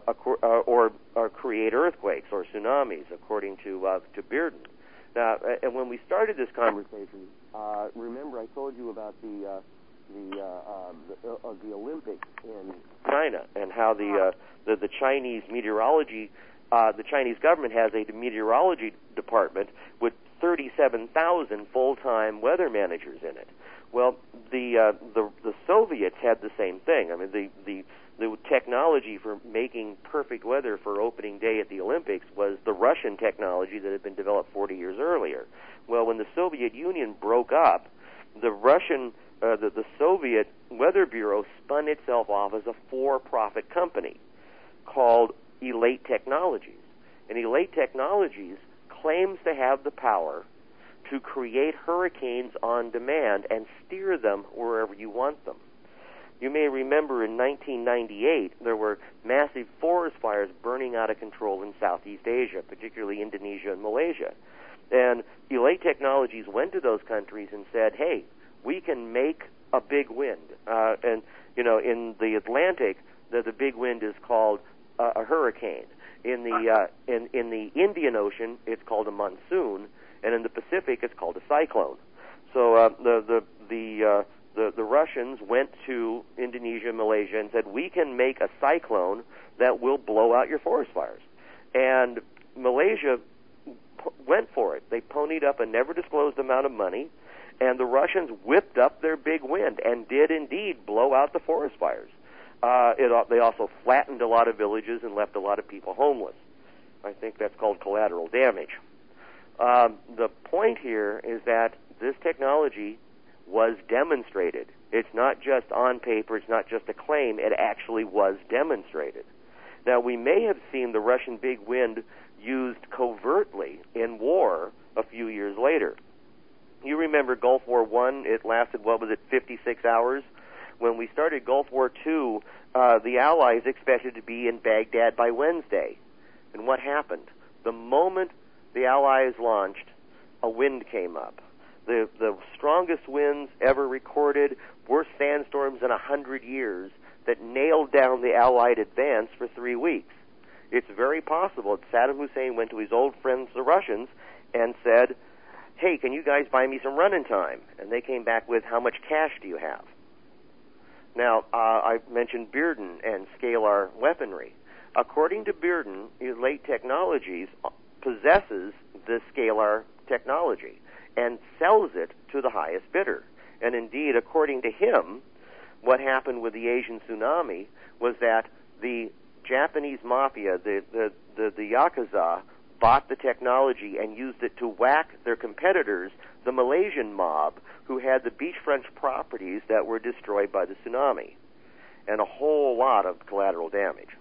or or create earthquakes or tsunamis, according to uh, to Bearden. Now, and when we started this conversation, uh, remember I told you about the uh, the, uh, uh, the uh, the Olympics in China and how the uh, the, the Chinese meteorology, uh, the Chinese government has a meteorology department with thirty-seven thousand full-time weather managers in it. Well, the uh, the the Soviets had the same thing. I mean, the the the technology for making perfect weather for opening day at the Olympics was the Russian technology that had been developed forty years earlier. Well, when the Soviet Union broke up, the Russian uh, the, the Soviet Weather Bureau spun itself off as a for-profit company called Elate Technologies. And Elate Technologies claims to have the power to create hurricanes on demand and steer them wherever you want them. You may remember in nineteen ninety-eight, there were massive forest fires burning out of control in Southeast Asia, particularly Indonesia and Malaysia. And Elate Technologies went to those countries and said, hey, we can make a big wind. Uh, and, you know, in the Atlantic, the, the big wind is called uh, a hurricane. In the uh, in, in the Indian Ocean, it's called a monsoon. And in the Pacific, it's called a cyclone. So uh, the, the, the, uh, the, the Russians went to Indonesia, Malaysia, and said, we can make a cyclone that will blow out your forest fires. And Malaysia p- went for it. They ponied up a never-disclosed amount of money, and the Russians whipped up their big wind and did indeed blow out the forest fires. Uh, it, they also flattened a lot of villages and left a lot of people homeless. I think that's called collateral damage. Um, the point here is that this technology was demonstrated. It's not just on paper, it's not just a claim, it actually was demonstrated. Now, we may have seen the Russian big wind used covertly in war a few years later. You remember Gulf War One, it lasted, what was it, fifty-six hours? When we started Gulf War Two, uh, the Allies expected to be in Baghdad by Wednesday. And what happened? The moment the Allies launched, a wind came up. The, the strongest winds ever recorded, worst sandstorms in a hundred years, that nailed down the Allied advance for three weeks. It's very possible that Saddam Hussein went to his old friends, the Russians, and said, hey, can you guys buy me some running time? And they came back with, how much cash do you have? Now, uh, I mentioned Bearden and scalar weaponry. According to Bearden, Elate Technologies possesses this scalar technology and sells it to the highest bidder. And indeed, according to him, what happened with the Asian tsunami was that the Japanese mafia, the, the, the, the Yakuza, bought the technology and used it to whack their competitors, the Malaysian mob, who had the beachfront properties that were destroyed by the tsunami, and a whole lot of collateral damage.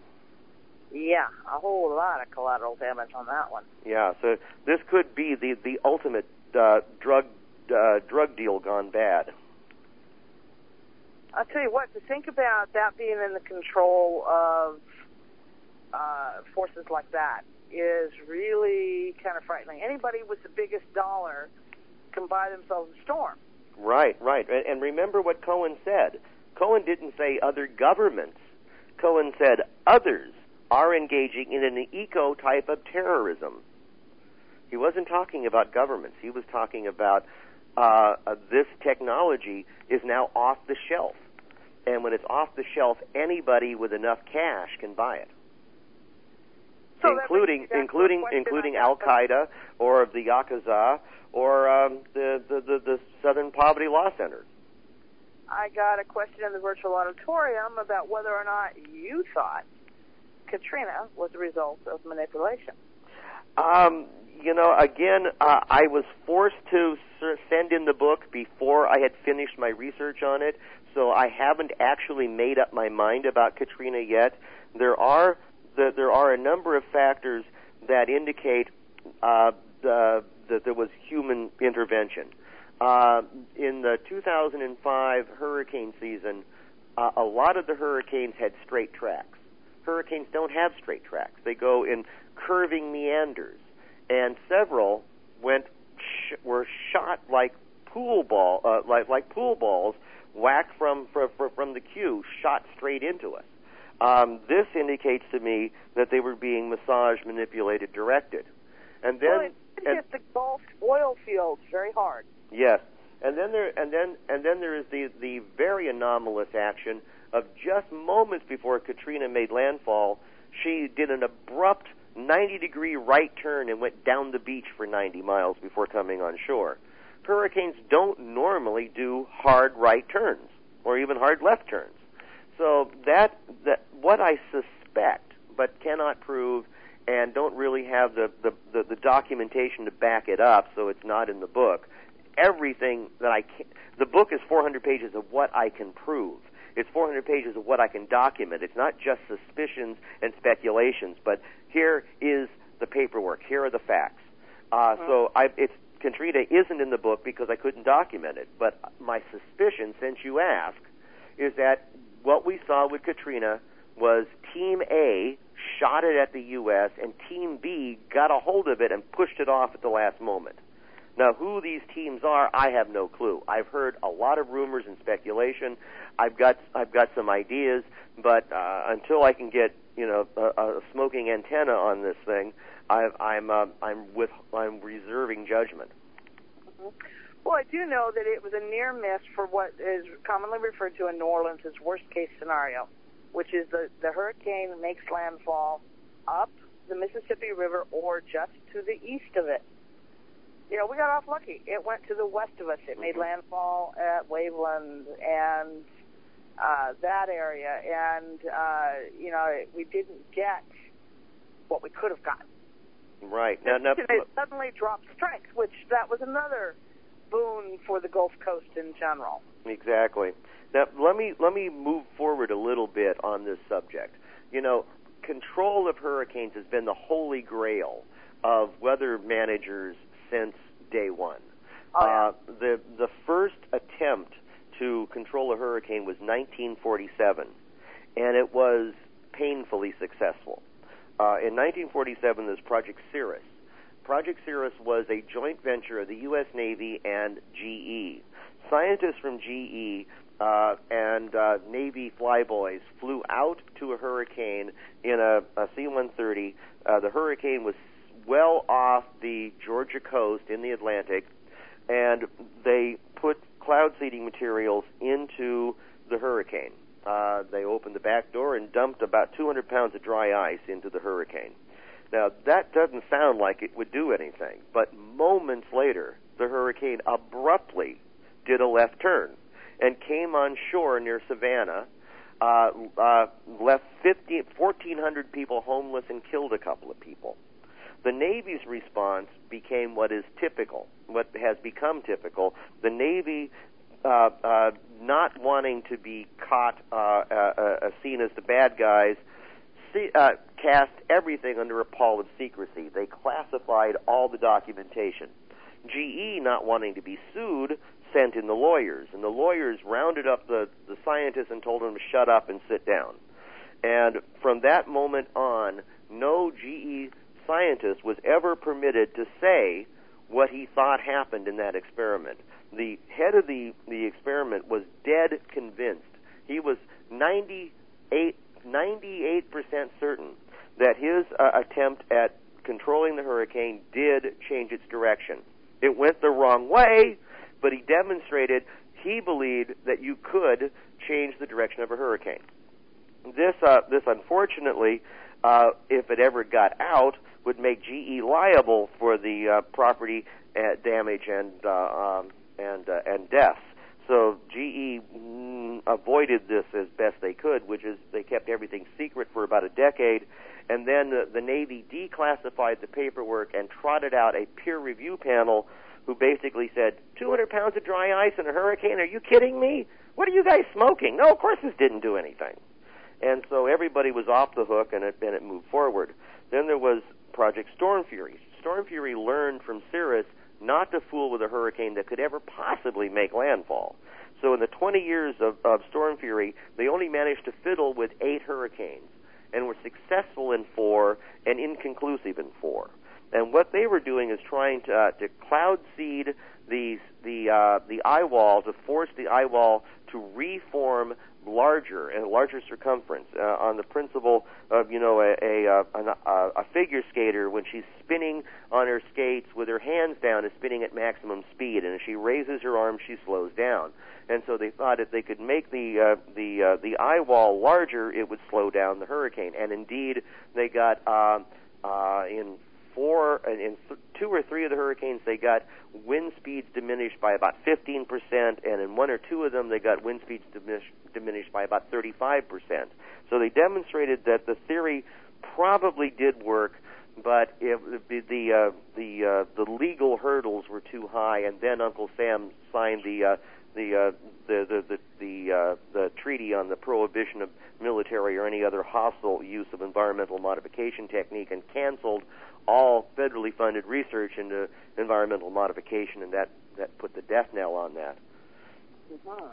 Yeah, a whole lot of collateral damage on that one. Yeah, so this could be the, the ultimate uh, drug uh, drug deal gone bad. I'll tell you what, to think about that being in the control of uh, forces like that is really kind of frightening. Anybody with the biggest dollar can buy themselves a storm. Right, right. And remember what Cohen said. Cohen didn't say other governments. Cohen said others are engaging in an eco type of terrorism. He wasn't talking about governments. He was talking about uh, uh, this technology is now off the shelf. And when it's off the shelf, anybody with enough cash can buy it. So including including including Al Qaeda or the Yakuza or um, the, the, the, the Southern Poverty Law Center. I got a question in the virtual auditorium about whether or not you thought Katrina was a result of manipulation. Um, you know, again, uh, I was forced to send in the book before I had finished my research on it, so I haven't actually made up my mind about Katrina yet. There are the, there are a number of factors that indicate uh, the, that there was human intervention. Uh, in the two thousand five hurricane season, uh, a lot of the hurricanes had straight tracks. Hurricanes don't have straight tracks. They go in curving meanders, and several went sh- were shot like pool ball uh, like like pool balls, whacked from from, from the queue, shot straight into us. Um, this indicates to me that they were being massaged, manipulated, directed, and then well, it and, hit the Gulf oil fields very hard. Yes, and then there and then and then there is the the very anomalous action of just moments before Katrina made landfall, she did an abrupt ninety-degree right turn and went down the beach for ninety miles before coming on shore. Hurricanes don't normally do hard right turns or even hard left turns. So that that what I suspect but cannot prove and don't really have the, the, the, the documentation to back it up, so it's not in the book. Everything that I can, the book is four hundred pages of what I can prove. It's four hundred pages of what I can document. It's not just suspicions and speculations, but here is the paperwork. Here are the facts. Uh, so I, it's, Katrina isn't in the book because I couldn't document it. But my suspicion, since you ask, is that what we saw with Katrina was Team A shot it at the U S, and Team B got a hold of it and pushed it off at the last moment. Now, who these teams are, I have no clue. I've heard a lot of rumors and speculation. I've got I've got some ideas, but uh, until I can get you know a, a smoking antenna on this thing, I've, I'm uh, I'm with I'm reserving judgment. Mm-hmm. Well, I do know that it was a near miss for what is commonly referred to in New Orleans as worst case scenario, which is the the hurricane makes landfall up the Mississippi River or just to the east of it. You know, we got off lucky. It went to the west of us. It made landfall at Waveland and uh, that area, and uh, you know, we didn't get what we could have gotten. Right. Now, now, it suddenly dropped strength, which that was another boon for the Gulf Coast in general. Exactly. Now, let me let me move forward a little bit on this subject. You know, control of hurricanes has been the holy grail of weather managers since day one. Oh, yeah. uh, the the first attempt to control a hurricane was nineteen forty-seven, and it was painfully successful. Uh, in nineteen forty-seven, there's Project Cirrus. Project Cirrus was a joint venture of the U S Navy and G E. Scientists from G E uh, and uh, Navy flyboys flew out to a hurricane in a, a C one thirty. Uh, the hurricane was well off the Georgia coast in the Atlantic, and they put cloud seeding materials into the hurricane. Uh, they opened the back door and dumped about two hundred pounds of dry ice into the hurricane. Now, that doesn't sound like it would do anything, but moments later, the hurricane abruptly did a left turn and came on shore near Savannah, uh, uh, left fourteen hundred people homeless and killed a couple of people. The Navy's response became what is typical, what has become typical. The Navy, uh, uh, not wanting to be caught, uh, uh, uh, seen as the bad guys, see, uh, cast everything under a pall of secrecy. They classified all the documentation. G E, not wanting to be sued, sent in the lawyers, and the lawyers rounded up the, the scientists and told them to shut up and sit down. And from that moment on, no G E scientist was ever permitted to say what he thought happened in that experiment. The head of the, the experiment was dead convinced. He was ninety-eight, ninety-eight percent certain that his uh, attempt at controlling the hurricane did change its direction. It went the wrong way, but he demonstrated he believed that you could change the direction of a hurricane. This, uh, this unfortunately, uh, if it ever got out, would make G E liable for the uh, property uh, damage and uh, um, and uh, and deaths. So G E mm, avoided this as best they could, which is they kept everything secret for about a decade, and then the, the Navy declassified the paperwork and trotted out a peer review panel who basically said, two hundred pounds of dry ice in a hurricane? Are you kidding me? What are you guys smoking? No, of course this didn't do anything. And so everybody was off the hook, and it, and it moved forward. Then there was Project Storm Fury. Storm Fury learned from Cirrus not to fool with a hurricane that could ever possibly make landfall. So in the twenty years of, of Storm Fury, they only managed to fiddle with eight hurricanes and were successful in four and inconclusive in four. And what they were doing is trying to, uh, to cloud seed the, the, uh, the eye wall, to force the eye wall to reform larger and larger circumference uh, on the principle of, you know, a, a, a, a figure skater when she's spinning on her skates with her hands down is spinning at maximum speed, and as she raises her arms, she slows down. And so they thought if they could make the uh, the uh, the eye wall larger, it would slow down the hurricane. And indeed, they got uh, uh, in four, in th- two or three of the hurricanes, they got wind speeds diminished by about fifteen percent, and in one or two of them, they got wind speeds diminished, diminished by about thirty-five percent. So they demonstrated that the theory probably did work, but it, the the uh, the, uh, the legal hurdles were too high, and then Uncle Sam signed the uh, the, uh, the the the the uh, the treaty on the prohibition of military or any other hostile use of environmental modification technique, and canceled all federally funded research into environmental modification, and that, that put the death knell on that. Mm-hmm.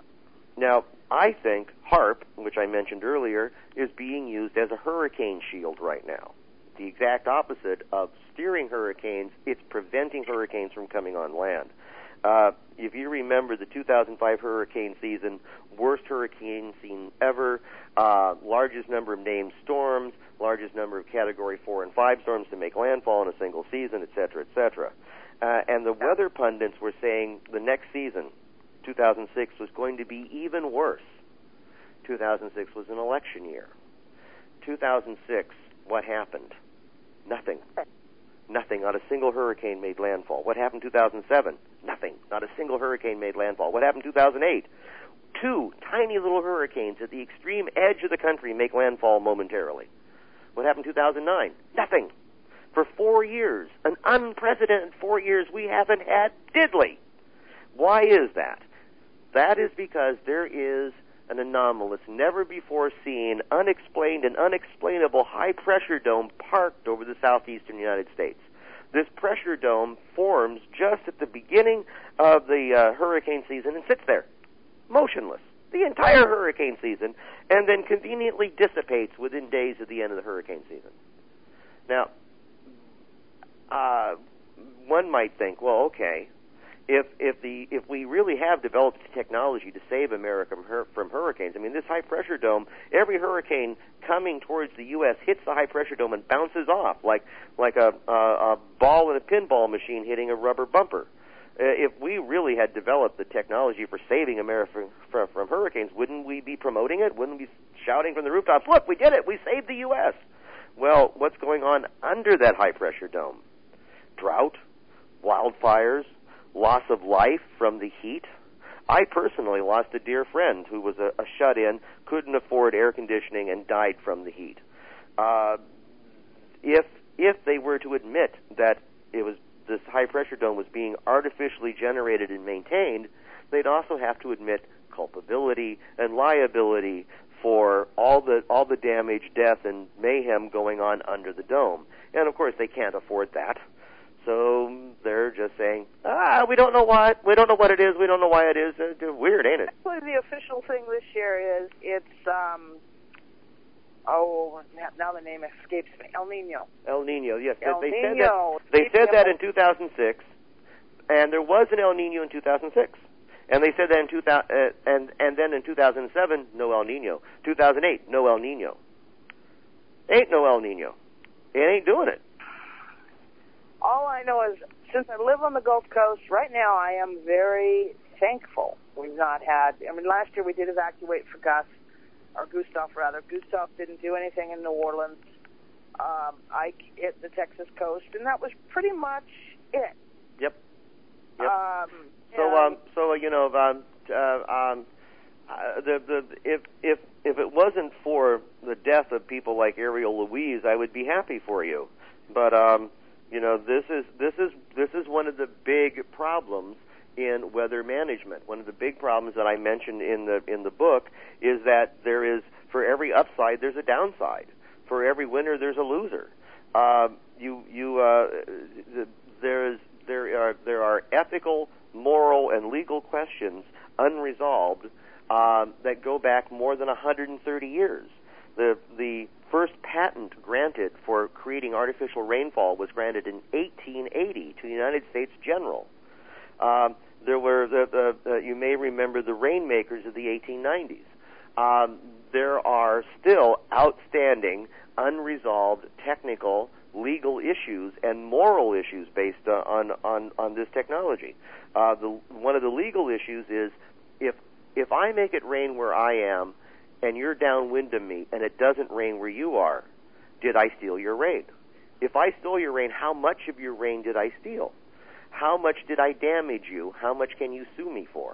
Now, I think HAARP, which I mentioned earlier, is being used as a hurricane shield right now. The exact opposite of steering hurricanes, it's preventing hurricanes from coming on land. Uh, if you remember the two thousand five hurricane season, worst hurricane season ever, uh, largest number of named storms, largest number of Category four and five storms to make landfall in a single season, et cetera, et cetera. Uh, and the weather pundits were saying the next season, two thousand six, was going to be even worse. two thousand six was an election year. two thousand six, what happened? Nothing. Nothing. Not a single hurricane made landfall. What happened in two thousand seven? Nothing. Not a single hurricane made landfall. What happened in two thousand eight? Two tiny little hurricanes at the extreme edge of the country make landfall momentarily. What happened in two thousand nine? Nothing. For four years, an unprecedented four years, we haven't had diddly. Why is that? That is because there is an anomalous, never-before-seen, unexplained and unexplainable high-pressure dome parked over the southeastern United States. This pressure dome forms just at the beginning of the uh, hurricane season and sits there, motionless, the entire hurricane season, and then conveniently dissipates within days of the end of the hurricane season. Now, uh, one might think, well, okay, If if the if we really have developed technology to save America from, hur- from hurricanes, I mean, this high pressure dome, every hurricane coming towards the U S hits the high pressure dome and bounces off like like a a, a ball in a pinball machine hitting a rubber bumper. Uh, if we really had developed the technology for saving America from, from, from hurricanes, wouldn't we be promoting it? Wouldn't we be shouting from the rooftops, "Look, we did it! We saved the U S" Well, what's going on under that high pressure dome? Drought, wildfires, loss of life from the heat. I personally lost a dear friend who was a, a shut-in, couldn't afford air conditioning, and died from the heat. Uh, if if they were to admit that it was this high-pressure dome was being artificially generated and maintained, they'd also have to admit culpability and liability for all the all the damage, death, and mayhem going on under the dome. And of course, they can't afford that. So they're just saying, ah, we don't know what, we don't know what it is, we don't know why it is. It's weird, ain't it? Actually, the official thing this year is it's, um, oh, now the name escapes me, El Nino. El Nino, yes. El they Nino. Said that, they said that in two thousand six, and there was an El Nino in two thousand six. And they said that in two thousand, uh, and, and then in two thousand seven, no El Nino. two thousand eight, no El Nino. Ain't no El Nino. It ain't doing it. All I know is, since I live on the Gulf Coast, right now I am very thankful we've not had, I mean, last year we did evacuate for Gus, or Gustav rather. Gustav didn't do anything in New Orleans. Um, Ike hit the Texas coast, and that was pretty much it. Yep. Yep. Um, so, um, so uh, you know, um, uh, um, uh, the the if if if it wasn't for the death of people like Ariel Louise, I would be happy for you. But um, you know, this is this is this is one of the big problems in weather management. One of the big problems that I mentioned in the in the book is that there is, for every upside, there's a downside. For every winner, there's a loser. Uh, you you uh, there is there are there are ethical, moral, and legal questions unresolved um, that go back more than one hundred thirty years. The the first patent granted for creating artificial rainfall was granted in eighteen eighty to the United States General. Um, there were the, the, uh, you may remember the rainmakers of the eighteen nineties. Um, there are still outstanding, unresolved technical, legal issues and moral issues based uh, on on on this technology. Uh, the one of the legal issues is if if I make it rain where I am, and you're downwind of me, and it doesn't rain where you are, did I steal your rain? If I stole your rain, how much of your rain did I steal? How much did I damage you? How much can you sue me for?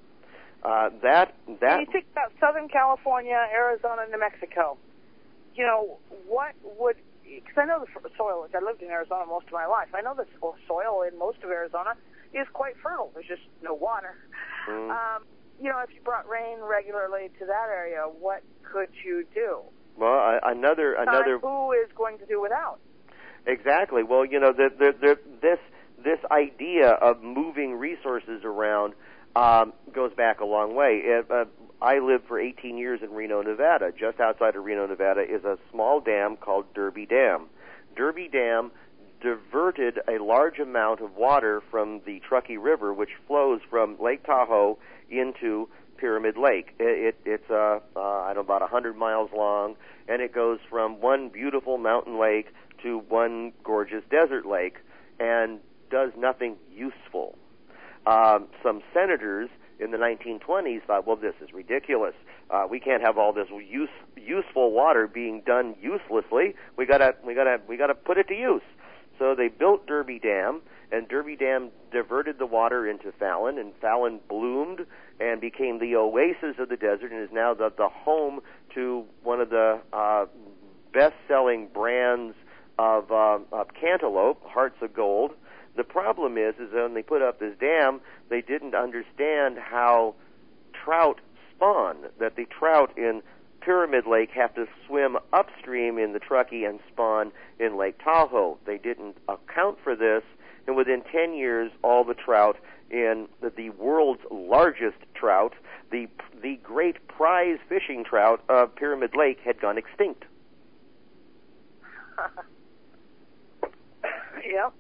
Uh, that that. When you think about Southern California, Arizona, New Mexico, you know, what would, because I know the soil, I lived in Arizona most of my life, I know the soil in most of Arizona is quite fertile. There's just no water. Mm. Um, you know, if you brought rain regularly to that area, what could you do? Well, uh, another another. Who is going to do without? Exactly. Well, you know, the, the, the, this this idea of moving resources around um, goes back a long way. It, uh, I lived for eighteen years in Reno, Nevada. Just outside of Reno, Nevada is a small dam called Derby Dam. Derby Dam diverted a large amount of water from the Truckee River, which flows from Lake Tahoe into Pyramid Lake. It, it, it's uh, uh, I don't know, about one hundred miles long, and it goes from one beautiful mountain lake to one gorgeous desert lake, and does nothing useful. Um, some senators in the nineteen twenties thought, well, this is ridiculous. Uh, we can't have all this use, useful water being done uselessly. We gotta, we gotta, we gotta put it to use. So they built Derby Dam, and Derby Dam diverted the water into Fallon, and Fallon bloomed and became the oasis of the desert, and is now the, the home to one of the uh, best-selling brands of, uh, of cantaloupe, Hearts of Gold. The problem is, is that when they put up this dam, they didn't understand how trout spawn, that the trout in Pyramid Lake have to swim upstream in the Truckee and spawn in Lake Tahoe. They didn't account for this, and within ten years, all the trout in the, the world's largest trout, the the great prize fishing trout of Pyramid Lake, had gone extinct. Yep.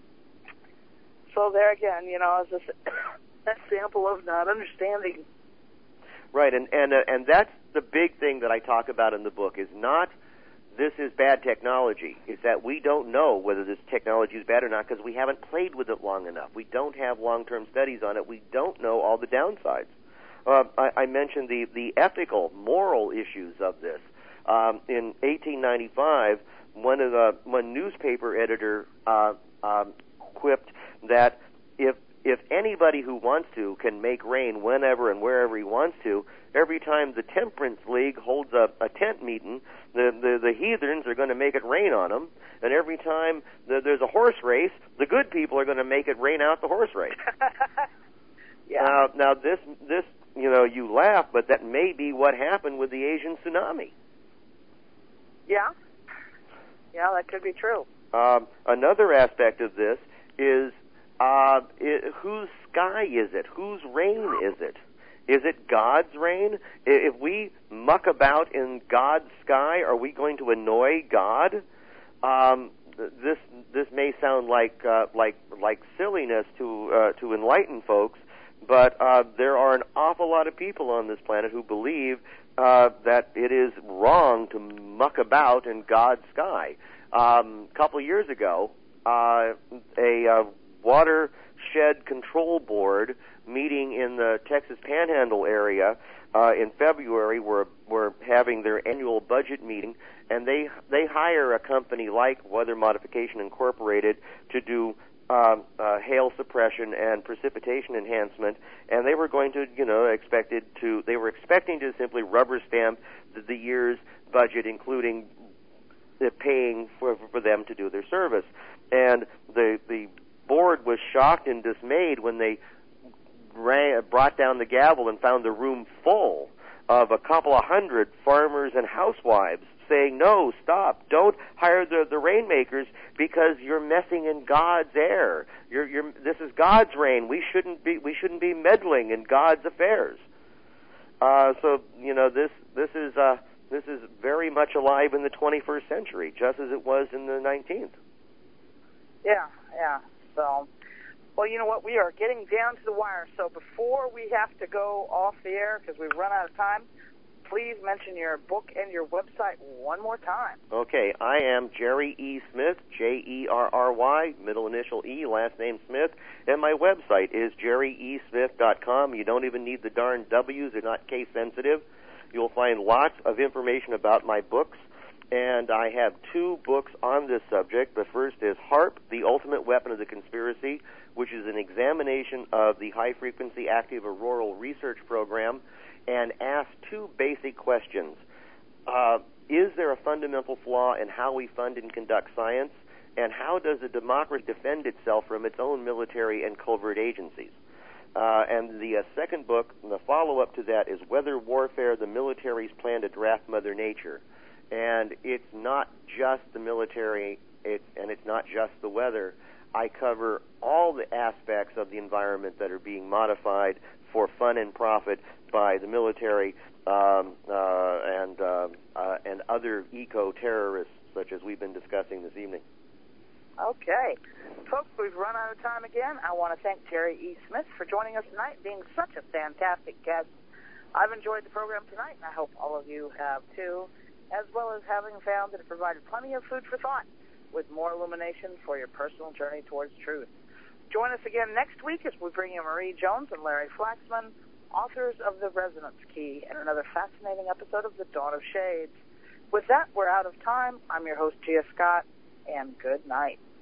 So there again, you know, is a sample of not understanding. Right, and and uh, and that's the big thing that I talk about in the book, is not this is bad technology. It's that we don't know whether this technology is bad or not because we haven't played with it long enough. We don't have long-term studies on it. We don't know all the downsides. Uh, I, I mentioned the, the ethical, moral issues of this. Um, in eighteen ninety-five, one of the one newspaper editor uh, um, quipped that if if anybody who wants to can make rain whenever and wherever he wants to, every time the Temperance League holds a, a tent meeting, the, the, the heathens are going to make it rain on them, and every time the, there's a horse race, the good people are going to make it rain out the horse race. Yeah. Now, now this, this, you know, you laugh, but that may be what happened with the Asian tsunami. Yeah. Yeah, that could be true. Um, another aspect of this is uh, it, whose sky is it? Whose rain is it? Is it God's rain? If we muck about in God's sky, are we going to annoy God? Um, this this may sound like uh, like like silliness to uh, to enlighten folks, but uh, there are an awful lot of people on this planet who believe uh, that it is wrong to muck about in God's sky. Um, a couple of years ago, uh, a uh, watershed control board meeting in the Texas Panhandle area uh, in February were were having their annual budget meeting, and they they hire a company like Weather Modification Incorporated to do um, uh, hail suppression and precipitation enhancement, and they were going to, you know, expected to they were expecting to simply rubber stamp the, the year's budget, including the paying for for them to do their service, and the the board was shocked and dismayed when they ran, brought down the gavel and found the room full of a couple of hundred farmers and housewives saying, no, stop, don't hire the, the rainmakers because you're messing in God's air. You're, you're, this is God's rain. We shouldn't be, we shouldn't be meddling in God's affairs. Uh, so, you know, this, this is, uh, this is very much alive in the twenty-first century, just as it was in the nineteenth. Yeah, yeah. So, well, you know what? We are getting down to the wire. So before we have to go off the air because we've run out of time, please mention your book and your website one more time. Okay, I am Jerry E. Smith, J E R R Y, middle initial E, last name Smith, and my website is jerry e smith dot com. You don't even need the darn W's, they're not case sensitive. You'll find lots of information about my books, and I have two books on this subject. The first is HAARP, The Ultimate Weapon of the Conspiracy, which is an examination of the High Frequency Active Auroral Research Program, and asks two basic questions. Uh, is there a fundamental flaw in how we fund and conduct science? And how does a democracy defend itself from its own military and covert agencies? Uh, and the uh, second book, the follow-up to that, is Weather Warfare, the Military's Plan to Draft Mother Nature. And it's not just the military, it, and it's not just the weather. I cover all the aspects of the environment that are being modified for fun and profit by the military um, uh, and uh, uh, and other eco-terrorists such as we've been discussing this evening. Okay. Folks, we've run out of time again. I want to thank Jerry E. Smith for joining us tonight, being such a fantastic guest. I've enjoyed the program tonight, and I hope all of you have too, as well as having found that it provided plenty of food for thought with more illumination for your personal journey towards truth. Join us again next week as we bring you Marie Jones and Larry Flaxman, authors of The Resonance Key, and another fascinating episode of The Dawn of Shades. With that, we're out of time. I'm your host, Gia Scott, and good night.